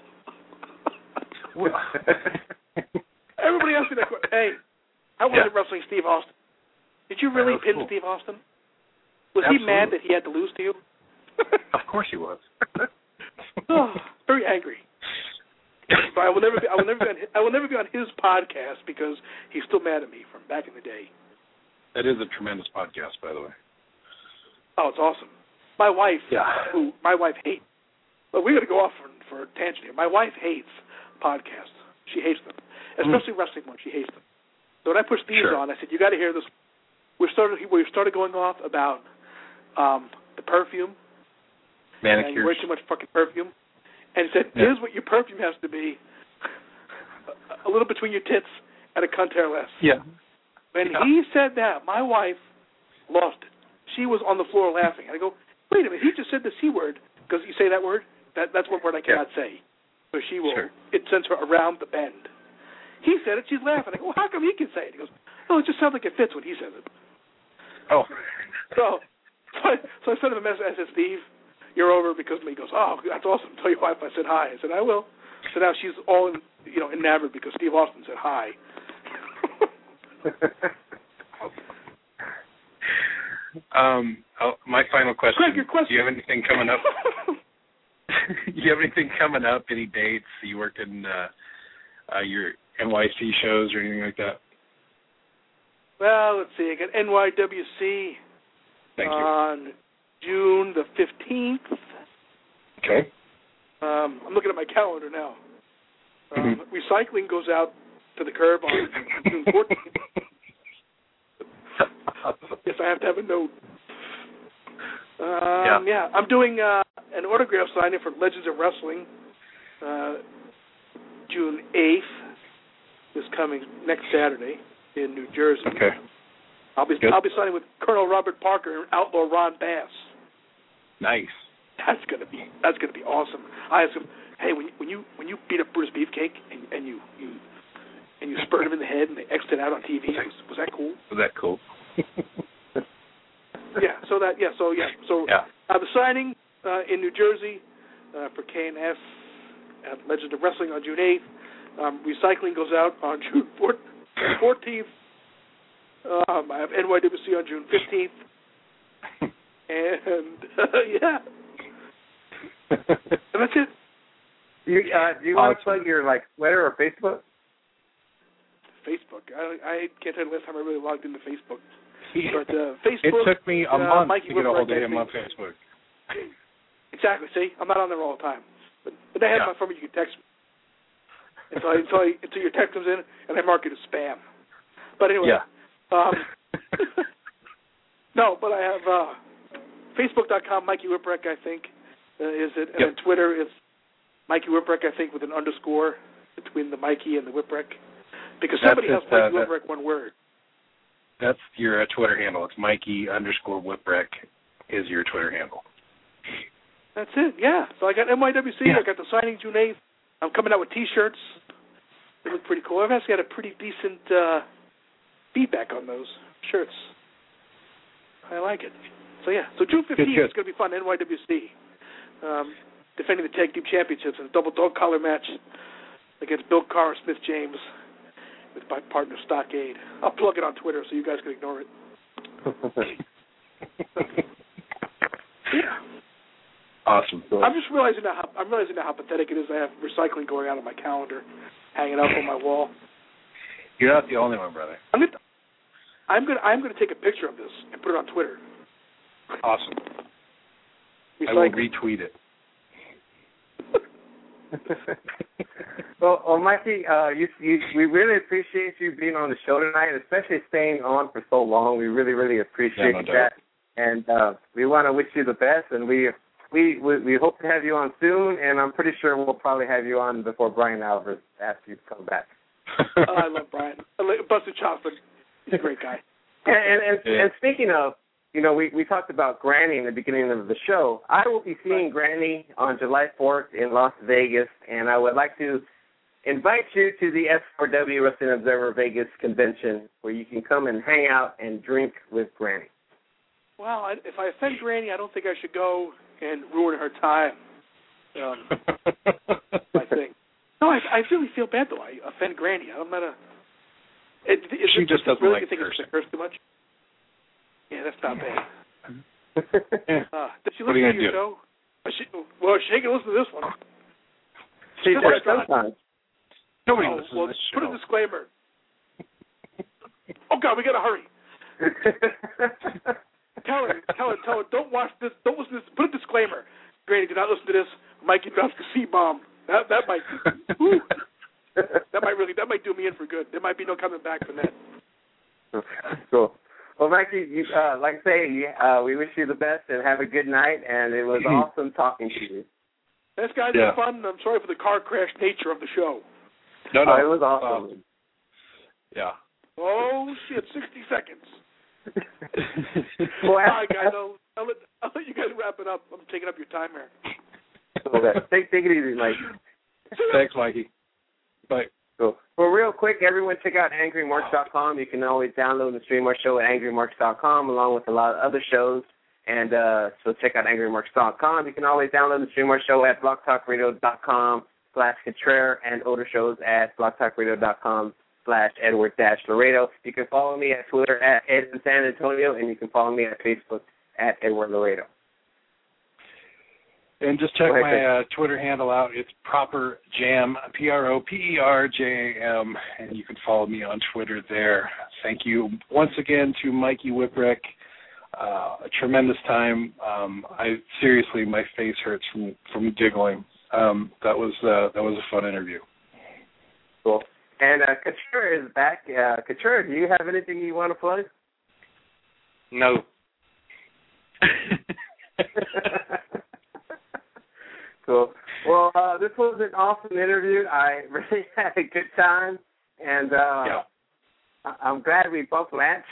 Everybody asks me that question. Hey, how was it wrestling Steve Austin? Did you really pin cool. Steve Austin? Was he mad that he had to lose to you? Of course he was. Very angry. But I will never be on his podcast because he's still mad at me from back in the day. That is a tremendous podcast, by the way. Oh, it's awesome. My wife, hates. Well, we're going to go off for a tangent here. My wife hates podcasts. She hates them, especially wrestling ones. She hates them. So when I pushed these on, I said, "You got to hear this." We started going off about the perfume. Manicures. And you wear too much fucking perfume. And he said, here's what your perfume has to be. A little between your tits and a cunt hair less. Yeah. When he said that, my wife lost it. She was on the floor laughing. And I go, wait a minute, he just said the C word. Because you say that word? That's one word I cannot say. So she will, it sends her around the bend. He said it, she's laughing. I go, well, how come he can say it? He goes, it just sounds like it fits when he says it. Oh. So I sent him a message. I said, Steve, you're over because of me. He goes, oh, that's awesome. Tell your wife I said hi. I said, I will. So now she's all enamored because Steve Austin said hi. My final question. Craig, your question. Do you have anything coming up? Do you have anything coming up? Any dates? You working NYC shows or anything like that? Well, let's see. I got NYWC on June the 15th. Okay. I'm looking at my calendar now. Recycling goes out to the curb on June 14th. Yes, I have to have a note. Yeah, I'm doing an autograph signing for Legends of Wrestling June 8th, this coming next Saturday in New Jersey. Okay. I'll be signing with Colonel Robert Parker and Outlaw Ron Bass. Nice. That's gonna be awesome. I asked him, hey, when you beat up Bruce Beefcake and you spurred him in the head and they X'd it out on TV, was that cool? Was that cool? So I have a signing in New Jersey for KNS at Legends of Wrestling on June 8th. Recycling goes out on June 14th. I have NYWC on June 15th. And, and that's it. Do you want to plug your Twitter or Facebook? Facebook. I can't tell you the last time I really logged into Facebook. But Facebook. It took me a month Mikey to get a hold of Whipwreck, him on Facebook. Exactly. See, I'm not on there all the time. But I have my phone. You can text me until your text comes in, and I mark it as spam. But anyway. No, but I have Facebook.com, Mikey Whipwreck, I think, is it. And then Twitter is Mikey Whipwreck, I think, with an underscore between the Mikey and the Whipwreck. Because somebody has Mikey Whipwreck, one word. That's your Twitter handle. It's Mikey_Whipwreck is your Twitter handle. That's it, yeah. So I got NYWC, I got the signing June 8th. I'm coming out with T-shirts. They look pretty cool. I've actually got a pretty decent feedback on those shirts. I like it. So, so June 15th is going to be fun, NYWC. Defending the Tag Team Championships in a double dog collar match against Bill Carr and Smith James with my partner Stockade. I'll plug it on Twitter so you guys can ignore it. Awesome. I'm just realizing now how pathetic it is to have recycling going out on my calendar, hanging up on my wall. You're not the only one, brother. I'm gonna take a picture of this and put it on Twitter. Awesome. Recycling. I will retweet it. Well, Mikey, we really appreciate you being on the show tonight, especially staying on for so long. We really, really appreciate that. And we want to wish you the best, and we hope to have you on soon, and I'm pretty sure we'll probably have you on before Brian Alvarez asks you to come back. I love Brian. Busted chops, but he's a great guy. And speaking of, we talked about Granny in the beginning of the show. I will be seeing Granny on July 4th in Las Vegas, and I would like to invite you to the S4W Wrestling Observer Vegas convention where you can come and hang out and drink with Granny. Well, if I offend Granny, I don't think I should go and ruin her time. I think. No, I really feel bad, though. I offend Granny. I'm not a... She just doesn't really like think cursing. It's curse too much? Yeah, that's not bad. Did she what listen are you to your show? She ain't going to listen to this one. She does sometimes. Nobody listens to this show. Put a disclaimer. Oh, God, we got to hurry. Tell her, don't watch this, don't listen to this. Put a disclaimer. Granny, do not listen to this. Mikey drops the C-bomb. That might, that might do me in for good. There might be no coming back from that. Cool. Well, Mikey, like I say, we wish you the best and have a good night, and it was awesome talking to you. Thanks, guys. It was fun. I'm sorry for the car crash nature of the show. No. It was awesome. Yeah. Oh, shit, 60 seconds. Well, all right, guys, I'll let you guys wrap it up. I'm taking up your time here. Okay. Take it easy, Mike. Thanks, Mikey. Bye. Cool. Well, real quick, everyone, check out angrymarks.com. You can always download and stream our show at angrymarks.com along with a lot of other shows. And so check out angrymarks.com. You can always download and stream our show at blogtalkradio.com/Contreras and older shows at blogtalkradio.com/Edward-Laredo. You can follow me at Twitter at Ed in San Antonio, and you can follow me at Facebook at Edward Laredo. And just check my Twitter handle out. It's Proper Jam, PROPERJAM, and you can follow me on Twitter there. Thank you once again to Mikey Whipwreck. A tremendous time. Seriously, my face hurts from giggling. That was a fun interview. Cool. And Couture is back. Couture, do you have anything you want to plug? No. Cool. Well, this was an awesome interview. I really had a good time, and I'm glad we both Lance.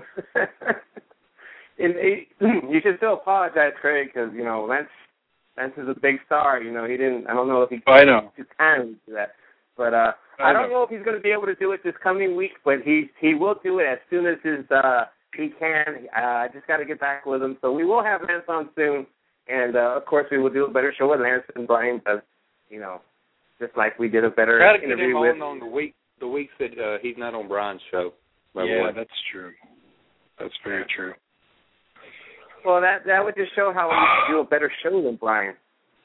You should still apologize, Craig, because Lance is a big star. He didn't. I don't know if he. I know. Took time to do that, but I don't know if he's going to be able to do it this coming week. But he will do it as soon as he can. I just got to get back with him. So we will have Lance on soon. And, of course, we will do a better show with Lance and Brian, because, just like we did a better interview with. On the weeks that he's not on Brian's show. Yeah, that's true. That's very true. Well, that would just show how we do a better show than Brian,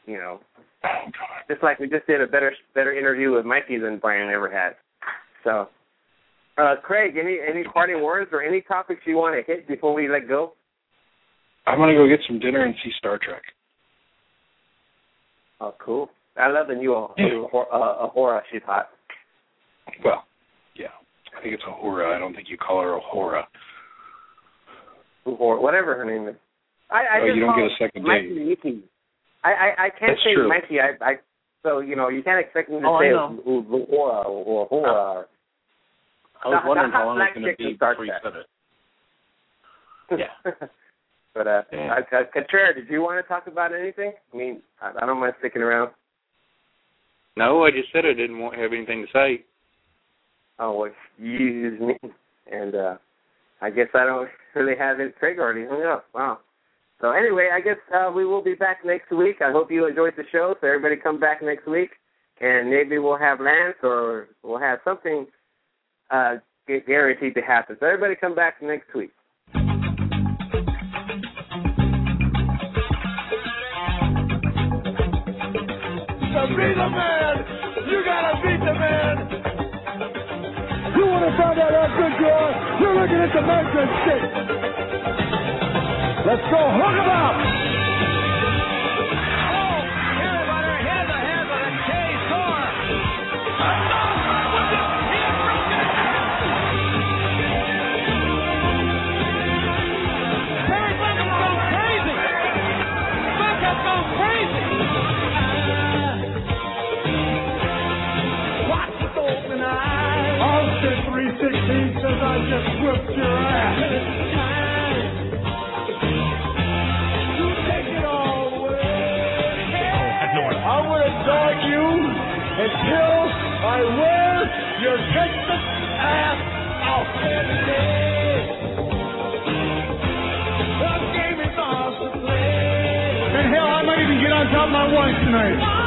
Just like we just did a better interview with Mikey than Brian ever had. So, Craig, any parting words or any topics you want to hit before we let go? I'm going to go get some dinner and see Star Trek. Oh, cool. I love the new Ahura. She's hot. Well, yeah. I think it's Ahura. I don't think you call her Ahura. Or whatever her name is. You don't get a second date. Mikey. I can't That's say true. Mikey. So, you can't expect me to say Ahura or Ahura. I was wondering how long it was going to be before you said it. Yeah. But, Couture, did you want to talk about anything? I mean, I don't mind sticking around. No, I just said I didn't have anything to say. Oh, well, excuse me. And I guess I don't really have it. Craig already hung up. Wow. So anyway, I guess we will be back next week. I hope you enjoyed the show. So everybody come back next week. And maybe we'll have Lance or we'll have something guaranteed to happen. So everybody come back next week. Be the man! You gotta beat the man! You wanna find out how good you are? You're looking at the measuring stick! Let's go hook 'em up! Oh, everybody, here's the head of the K-Star! Terry Funk has gone crazy! Funk has gone crazy! Austin 316 says I just whipped your ass. You take it all away. I'm going to dog you until I wear your Texas ass out. The game is off to play. And hell, I might even get on top of my wife tonight.